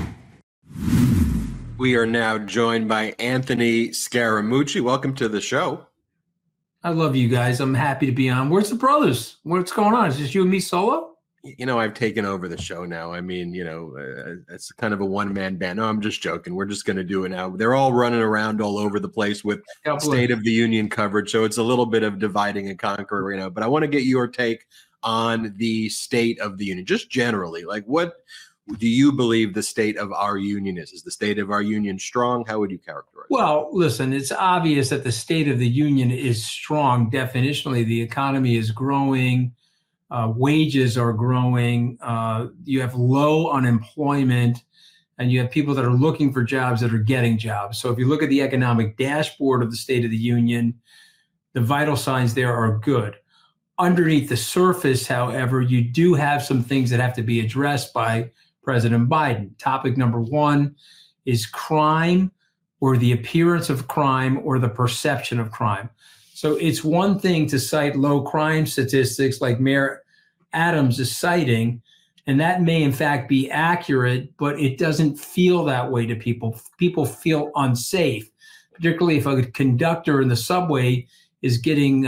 We are now joined by Anthony Scaramucci. Welcome to the show. I love you guys. I'm happy to be on. Where's the brothers? What's going on? Is this you and me solo? You know, I've taken over the show now. I mean, you know, it's kind of a one-man band. No, I'm just joking. We're just going to do it now. They're all running around all over the place with State of the Union coverage. So it's a little bit of dividing and conquer, you know. But I want to get your take on the State of the Union, just generally. Like, what do you believe the state of our union is? Is the state of our union strong? How would you characterize it? Well, listen, it's obvious that the State of the Union is strong. Definitionally, the economy is growing. Wages are growing. You have low unemployment, and you have people that are looking for jobs that are getting jobs. So if you look at the economic dashboard of the State of the Union, the vital signs there are good. underneath the surface, however, you do have some things that have to be addressed by President Biden. Topic number one is crime, or the appearance of crime, or the perception of crime. So it's one thing to cite low crime statistics like Mayor Adams is citing, and that may in fact be accurate, but it doesn't feel that way to people. People feel unsafe, particularly if a conductor in the subway is getting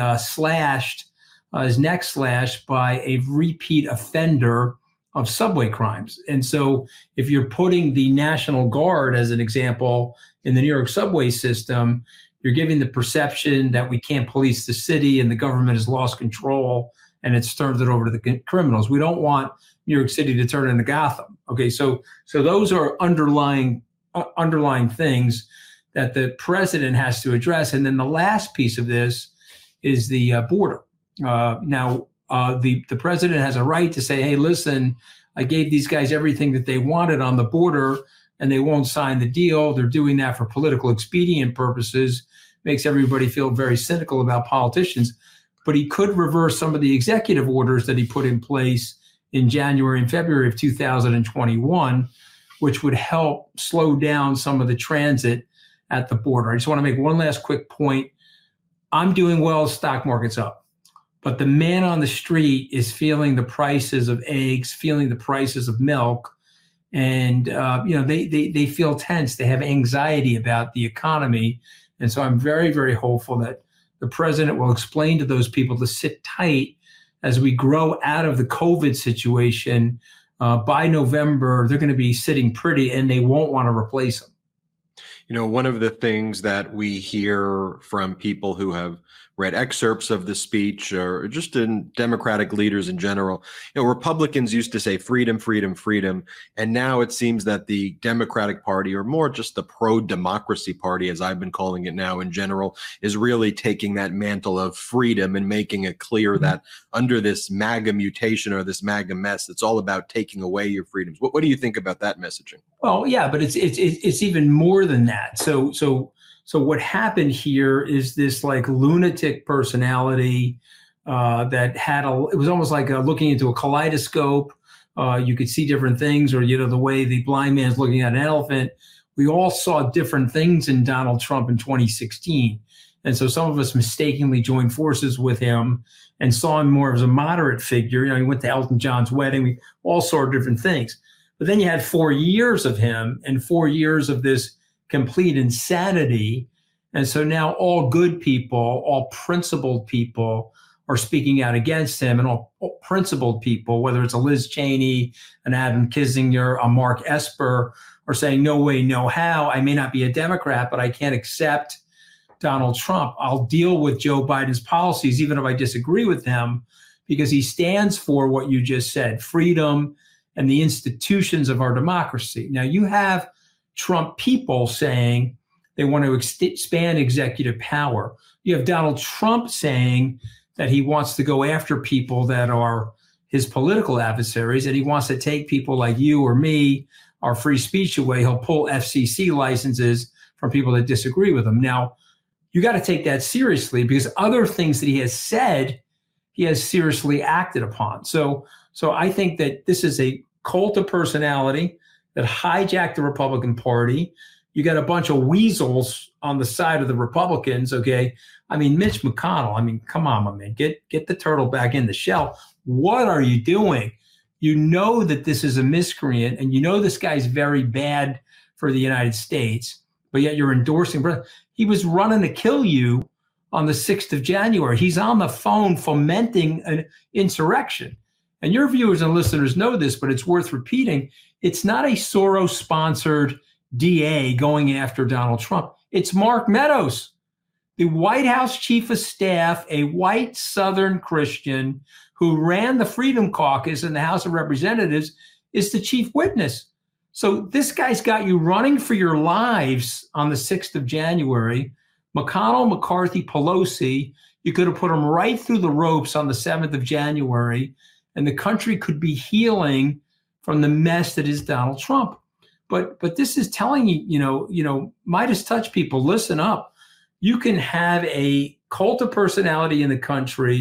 his neck slashed by a repeat offender of subway crimes. And so if you're putting the National Guard, as an example, in the New York subway system, you're giving the perception that we can't police the city and the government has lost control and it's turned it over to the criminals. We don't want New York City to turn into Gotham. Okay, so those are underlying things that the president has to address. And then the last piece of this is the border. Now, the president has a right to say, hey, listen, I gave these guys everything that they wanted on the border and they won't sign the deal. They're doing that for political expedient purposes. Makes everybody feel very cynical about politicians. But he could reverse some of the executive orders that he put in place in January and February of 2021, which would help slow down some of the transit at the border. I just want to make one last quick point. I'm doing well, stock market's up. But the man on the street is feeling the prices of eggs, feeling the prices of milk, and they feel tense. They have anxiety about the economy, and so I'm very, very hopeful that the president will explain to those people to sit tight as we grow out of the COVID situation. By November, they're going to be sitting pretty, and they won't want to replace them. You know, one of the things that we hear from people who have read excerpts of the speech, or just in Democratic leaders in general, Republicans used to say freedom, freedom, freedom. And now it seems that the Democratic Party, or more just the pro-democracy party, as I've been calling it now in general, is really taking that mantle of freedom and making it clear that under this MAGA mutation or this MAGA mess, it's all about taking away your freedoms. What do you think about that messaging? Well, yeah, but it's even more than that. So what happened here is this like lunatic personality that had it was almost like looking into a kaleidoscope. You could see different things, or the way the blind man's looking at an elephant. We all saw different things in Donald Trump in 2016, and so some of us mistakenly joined forces with him and saw him more as a moderate figure. He went to Elton John's wedding. We all saw different things. But then you had 4 years of him and 4 years of this complete insanity. And so now all good people, all principled people are speaking out against him, and all principled people, whether it's a Liz Cheney, an Adam Kinzinger, a Mark Esper, are saying, no way, no how. I may not be a Democrat, but I can't accept Donald Trump. I'll deal with Joe Biden's policies, even if I disagree with them, because he stands for what you just said, freedom and the institutions of our democracy. Now, you have Trump people saying they want to expand executive power. You have Donald Trump saying that he wants to go after people that are his political adversaries, and he wants to take people like you or me, our free speech away. He'll pull FCC licenses from people that disagree with him. Now, you got to take that seriously, because other things that he has said, he has seriously acted upon. So I think that this is a cult of personality that hijacked the Republican Party. You got a bunch of weasels on the side of the Republicans, okay? I mean, Mitch McConnell, come on, my man, get the turtle back in the shell. What are you doing? You know that this is a miscreant, and you know this guy's very bad for the United States, but yet you're endorsing. He was running to kill you on the 6th of January. He's on the phone fomenting an insurrection. And your viewers and listeners know this, but it's worth repeating. It's not a Soros-sponsored DA going after Donald Trump. It's Mark Meadows, the White House chief of staff, a white Southern Christian who ran the Freedom Caucus in the House of Representatives, is the chief witness. So this guy's got you running for your lives on the 6th of January. McConnell, McCarthy, Pelosi, you could have put them right through the ropes on the 7th of January, and the country could be healing from the mess that is Donald Trump. But this is telling you, Midas touch people, listen up. You can have a cult of personality in the country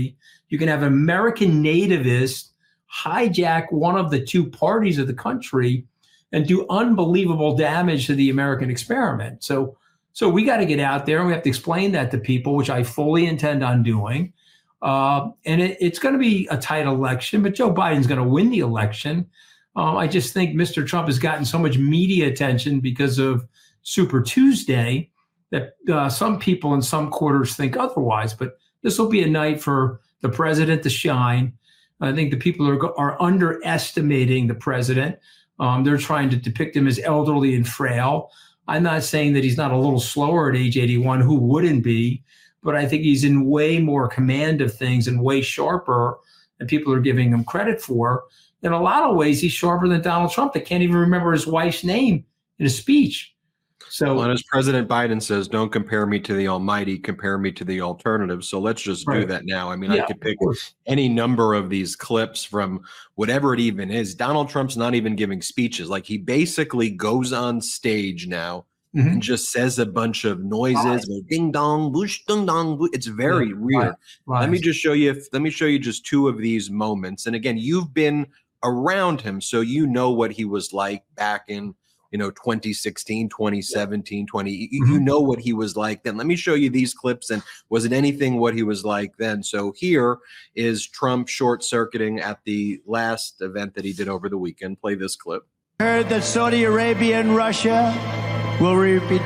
You can have American nativists hijack one of the two parties of the country and do unbelievable damage to the American experiment. So we got to get out there and we have to explain that to people, which I fully intend on doing. And it's going to be a tight election, but Joe Biden's going to win the election. I just think Mr. Trump has gotten so much media attention because of Super Tuesday that some people in some quarters think otherwise. But this will be a night for the president to shine. I think the people are underestimating the president. They're trying to depict him as elderly and frail. I'm not saying that he's not a little slower at age 81. Who wouldn't be? But I think he's in way more command of things and way sharper than people are giving him credit for. In a lot of ways, he's sharper than Donald Trump. That can't even remember his wife's name in a speech. So, as President Biden says, don't compare me to the almighty, compare me to the alternative. So let's just do that now. I mean, I could pick any number of these clips from whatever it even is. Donald Trump's not even giving speeches. Like, he basically goes on stage now and just says a bunch of noises, ding dong, boosh, ding dong. It's very weird. Let me just show you. Let me show you just two of these moments. And again, you've been around him, so you know what he was like back in 2016, 2017, you know what he was like then. Let me show you these clips. And was it anything what he was like then? So here is Trump short circuiting at the last event that he did over the weekend. Play this clip. Heard that Saudi Arabia and Russia will repeat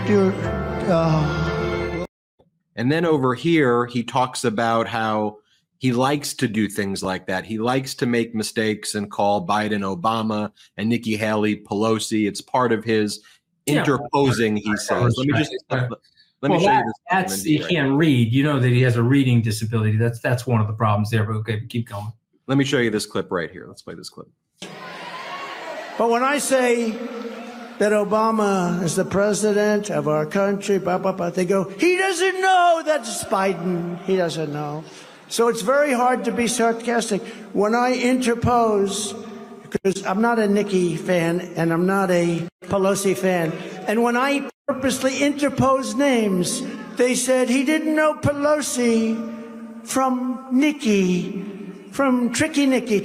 And then over here, he talks about how he likes to do things like that. He likes to make mistakes and call Biden Obama and Nikki Haley Pelosi. It's part of his interposing, he says. Let me just let me show you this. He can't read. You know that he has a reading disability. That's one of the problems there. But okay, keep going. Let me show you this clip right here. Let's play this clip. But when I say that Obama is the president of our country, they go, he doesn't know that's Biden. He doesn't know. So it's very hard to be sarcastic. When I interpose, because I'm not a Nikki fan and I'm not a Pelosi fan, and when I purposely interpose names, they said he didn't know Pelosi from Nikki, from Tricky Nikki.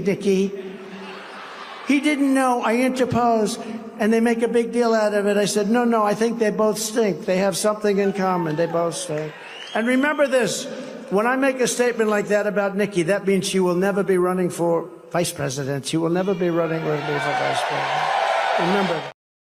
He didn't know. I interpose, and they make a big deal out of it. I said, no, I think they both stink. They have something in common. They both stink. And remember this. When I make a statement like that about Nikki, that means she will never be running for vice president. She will never be running for vice president. Remember.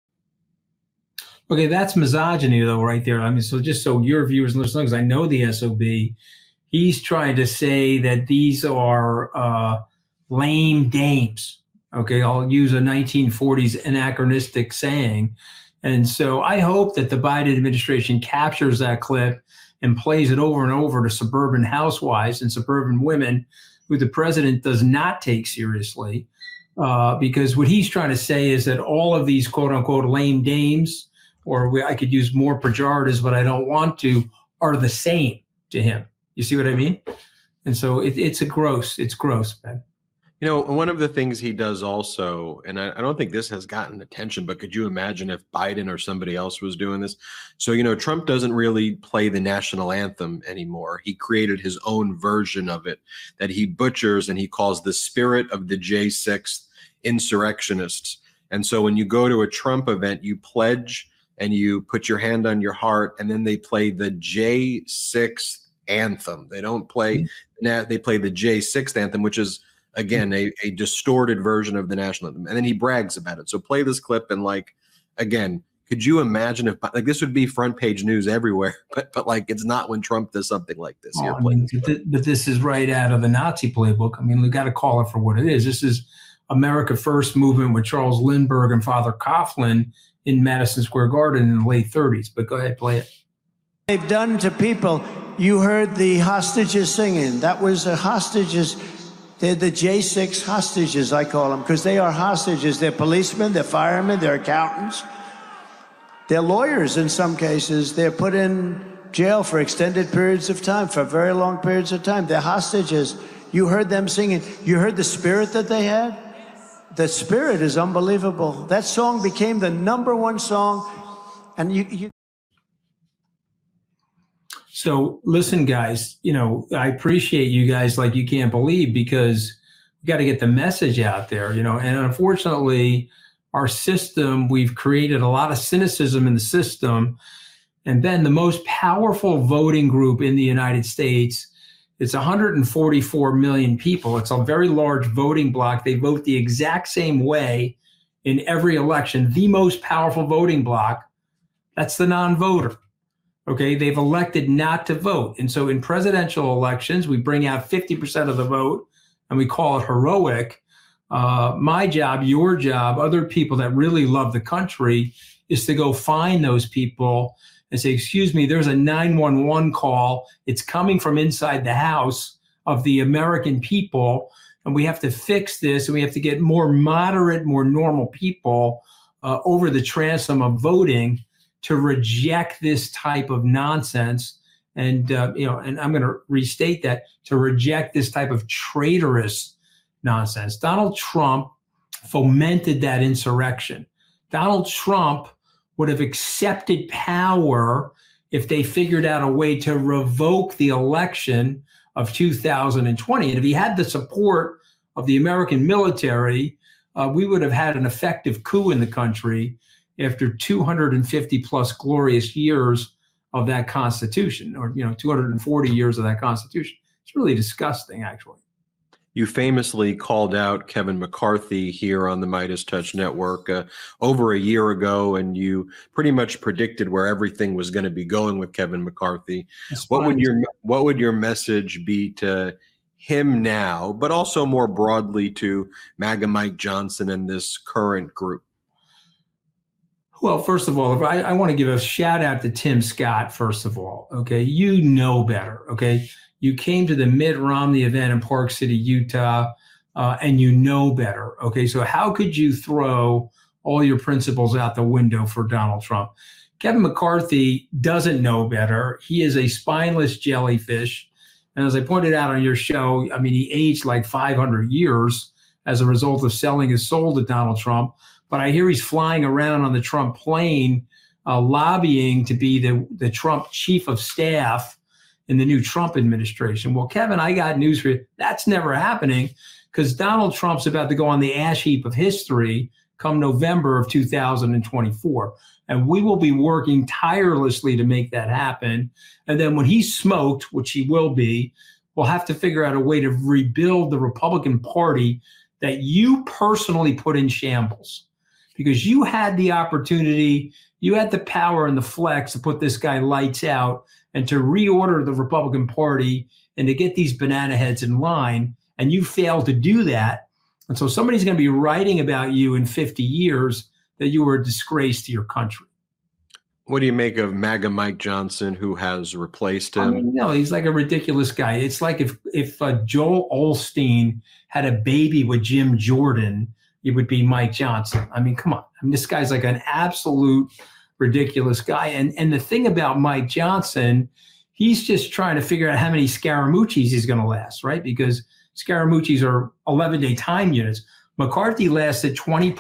Okay, that's misogyny, though, right there. I mean, so just so your viewers and listeners, I know the SOB, he's trying to say that these are lame dames. Okay, I'll use a 1940s anachronistic saying. And so I hope that the Biden administration captures that clip and plays it over and over to suburban housewives and suburban women who the president does not take seriously. Because what he's trying to say is that all of these quote unquote lame dames, or I could use more pejoratives, but I don't want to, are the same to him. You see what I mean? And so it's gross, man. One of the things he does also, and I don't think this has gotten attention, but could you imagine if Biden or somebody else was doing this? So, Trump doesn't really play the national anthem anymore. He created his own version of it that he butchers, and he calls the spirit of the J6 insurrectionists. And so when you go to a Trump event, you pledge and you put your hand on your heart, and then they play the J6 anthem. They don't play, they play the J6 anthem, which is, again, a distorted version of the national anthem. And then he brags about it. So play this clip and again, could you imagine if this would be front page news everywhere, but it's not when Trump does something like this. But this is right out of the Nazi playbook. I mean, we got to call it for what it is. This is America First movement with Charles Lindbergh and Father Coughlin in Madison Square Garden in the late 30s. But go ahead, play it. They've done to people. You heard the hostages singing. That was the hostages. They're the J6 hostages, I call them, because they are hostages. They're policemen, they're firemen, they're accountants. They're lawyers in some cases. They're put in jail for extended periods of time, for very long periods of time. They're hostages. You heard them singing. You heard the spirit that they had? The spirit is unbelievable. That song became the #1 song. And you So listen, guys, I appreciate you guys like you can't believe, because we got to get the message out there, and unfortunately our system, we've created a lot of cynicism in the system. And then the most powerful voting group in the United States, it's 144 million people. It's a very large voting bloc. They vote the exact same way in every election. The most powerful voting bloc, that's the non-voter. Okay, they've elected not to vote. And so in presidential elections, we bring out 50% of the vote and we call it heroic. My job, your job, other people that really love the country is to go find those people and say, excuse me, there's a 911 call. It's coming from inside the house of the American people. And we have to fix this. And we have to get more moderate, more normal people over the transom of voting to reject this type of nonsense. And, and I'm going to restate that, to reject this type of traitorous nonsense. Donald Trump fomented that insurrection. Donald Trump would have accepted power if they figured out a way to revoke the election of 2020. And if he had the support of the American military, we would have had an effective coup in the country after 250 plus glorious years of that Constitution, or 240 years of that Constitution. It's really disgusting, actually. You famously called out Kevin McCarthy here on the Midas Touch Network over a year ago, and you pretty much predicted where everything was going to be going with Kevin McCarthy. What would your message be to him now, but also more broadly to MAGA Mike Johnson and this current group? Well, first of all, I want to give a shout out to Tim Scott, first of all. Okay, you know better. Okay, you came to the Mitt Romney event in Park City, Utah, and you know better. Okay, so how could you throw all your principles out the window for Donald Trump? Kevin McCarthy doesn't know better. He is a spineless jellyfish. And as I pointed out on your show, I mean, he aged like 500 years as a result of selling his soul to Donald Trump. But I hear he's flying around on the Trump plane, lobbying to be the Trump chief of staff in the new Trump administration. Well, Kevin, I got news for you. That's never happening, because Donald Trump's about to go on the ash heap of history come November of 2024. And we will be working tirelessly to make that happen. And then when he's smoked, which he will be, we'll have to figure out a way to rebuild the Republican Party that you personally put in shambles. Because you had the opportunity, you had the power and the flex to put this guy lights out and to reorder the Republican Party and to get these banana heads in line, and you failed to do that. And so somebody's going to be writing about you in 50 years that you were a disgrace to your country. What do you make of MAGA Mike Johnson, who has replaced him? I mean, no, he's like a ridiculous guy. It's like if Joel Osteen had a baby with Jim Jordan, it would be Mike Johnson. I mean, come on. I mean, this guy's like an absolute ridiculous guy. And the thing about Mike Johnson, he's just trying to figure out how many Scaramucci's he's going to last, right? Because Scaramucci's are 11-day time units. McCarthy lasted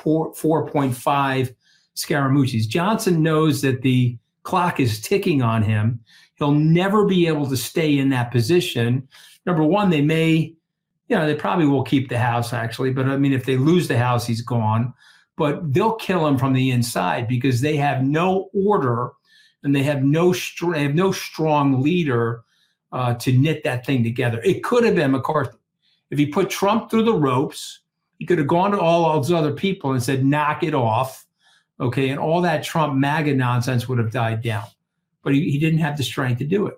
24.5 Scaramucci's. Johnson knows that the clock is ticking on him. He'll never be able to stay in that position. Number one, they probably will keep the House, actually. But I mean, if they lose the House, he's gone. But they'll kill him from the inside because they have no order and they have no strong leader to knit that thing together. It could have been McCarthy. If he put Trump through the ropes, he could have gone to all those other people and said, knock it off. Okay. And all that Trump MAGA nonsense would have died down. But he didn't have the strength to do it.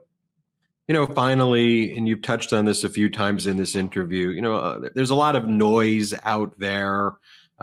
Finally, and you've touched on this a few times in this interview, there's a lot of noise out there,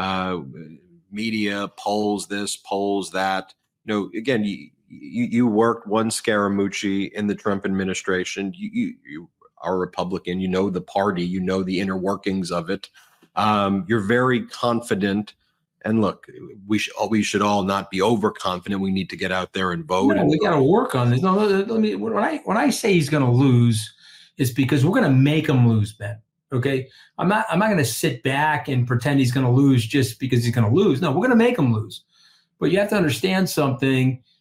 media, polls this, polls that. Again, you worked one Scaramucci in the Trump administration. You are a Republican. You know the party. You know the inner workings of it. You're very confident. And look, we should all not be overconfident. We need to get out there and vote. No, we got to work on this. No, when I say he's going to lose, it's because we're going to make him lose, Ben. Okay, I'm not going to sit back and pretend he's going to lose just because he's going to lose. No, we're going to make him lose. But you have to understand something.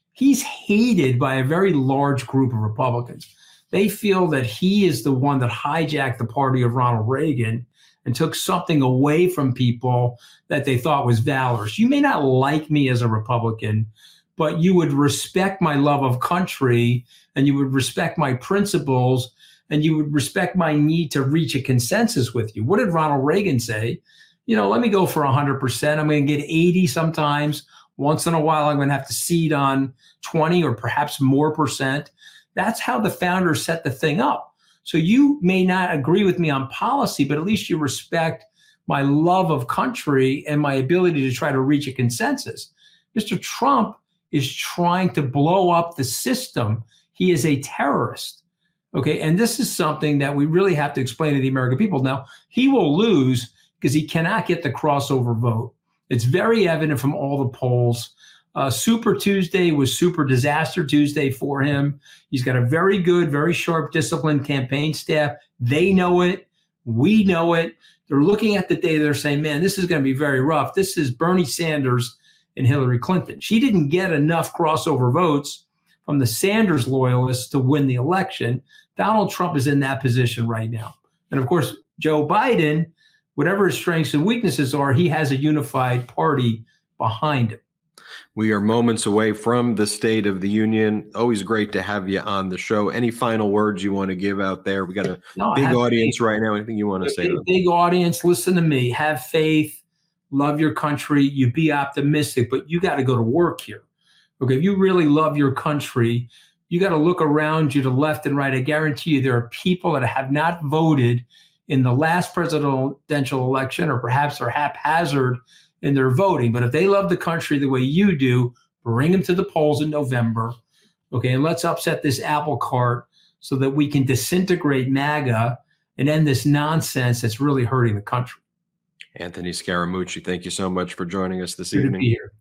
He's hated by a very large group of Republicans. They feel that he is the one that hijacked the party of Ronald Reagan and took something away from people that they thought was valorous. You may not like me as a Republican, but you would respect my love of country, and you would respect my principles, and you would respect my need to reach a consensus with you. What did Ronald Reagan say? Let me go for 100%. I'm going to get 80 sometimes. Once in a while, I'm going to have to cede on 20 or perhaps more percent. That's how the founders set the thing up. So you may not agree with me on policy, but at least you respect my love of country and my ability to try to reach a consensus. Mr. Trump is trying to blow up the system. He is a terrorist. Okay. And this is something that we really have to explain to the American people. Now, he will lose because he cannot get the crossover vote. It's very evident from all the polls. Super Tuesday was Super Disaster Tuesday for him. He's got a very good, very sharp, disciplined campaign staff. They know it. We know it. They're looking at the data. They're saying, man, this is going to be very rough. This is Bernie Sanders and Hillary Clinton. She didn't get enough crossover votes from the Sanders loyalists to win the election. Donald Trump is in that position right now. And of course, Joe Biden, whatever his strengths and weaknesses are, he has a unified party behind him. We are moments away from the State of the Union. Always great to have you on the show. Any final words you want to give out there? We got a big audience right now. Anything you want to say? Big audience. Listen to me. Have faith. Love your country. You be optimistic, but you got to go to work here. Okay. If you really love your country, you got to look around you to left and right. I guarantee you there are people that have not voted in the last presidential election, or perhaps are haphazard in their voting. But if they love the country the way you do, bring them to the polls in November. Okay, and let's upset this apple cart so that we can disintegrate MAGA and end this nonsense that's really hurting the country. Anthony Scaramucci, thank you so much for joining us this evening. Good to be here.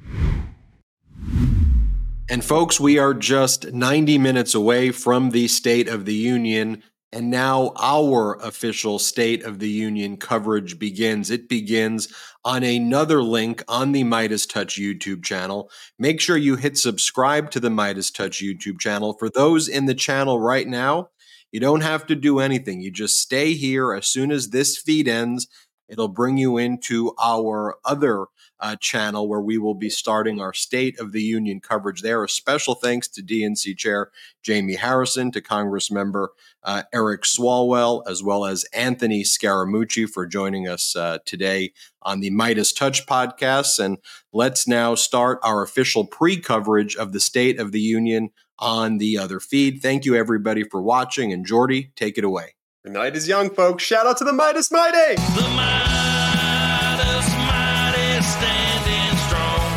And folks, we are just 90 minutes away from the State of the Union. And now our official State of the Union coverage begins. It begins on another link on the Midas Touch YouTube channel. Make sure you hit subscribe to the Midas Touch YouTube channel. For those in the channel right now, you don't have to do anything. You just stay here. As soon as this feed ends, it'll bring you into our other channel where we will be starting our State of the Union coverage there. A special thanks to DNC Chair Jamie Harrison, to Congress Member Eric Swalwell, as well as Anthony Scaramucci for joining us today on the Midas Touch podcast. And let's now start our official pre-coverage of the State of the Union on the other feed. Thank you, everybody, for watching. And Jordy, take it away. The night is young, folks. Shout out to the Midas Mighty! The Midas Mighty standing strong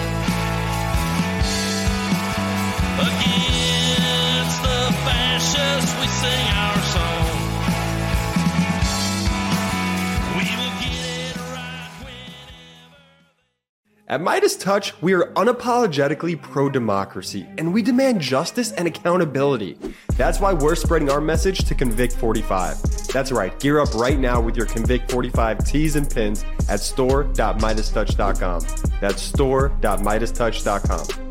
against the fascists. We sing our song. We will get it right whenever. At Midas Touch, we are unapologetically pro-democracy, and we demand justice and accountability. That's why we're spreading our message to Convict 45. That's right, gear up right now with your Convict 45 tees and pins at store.midastouch.com. That's store.midastouch.com.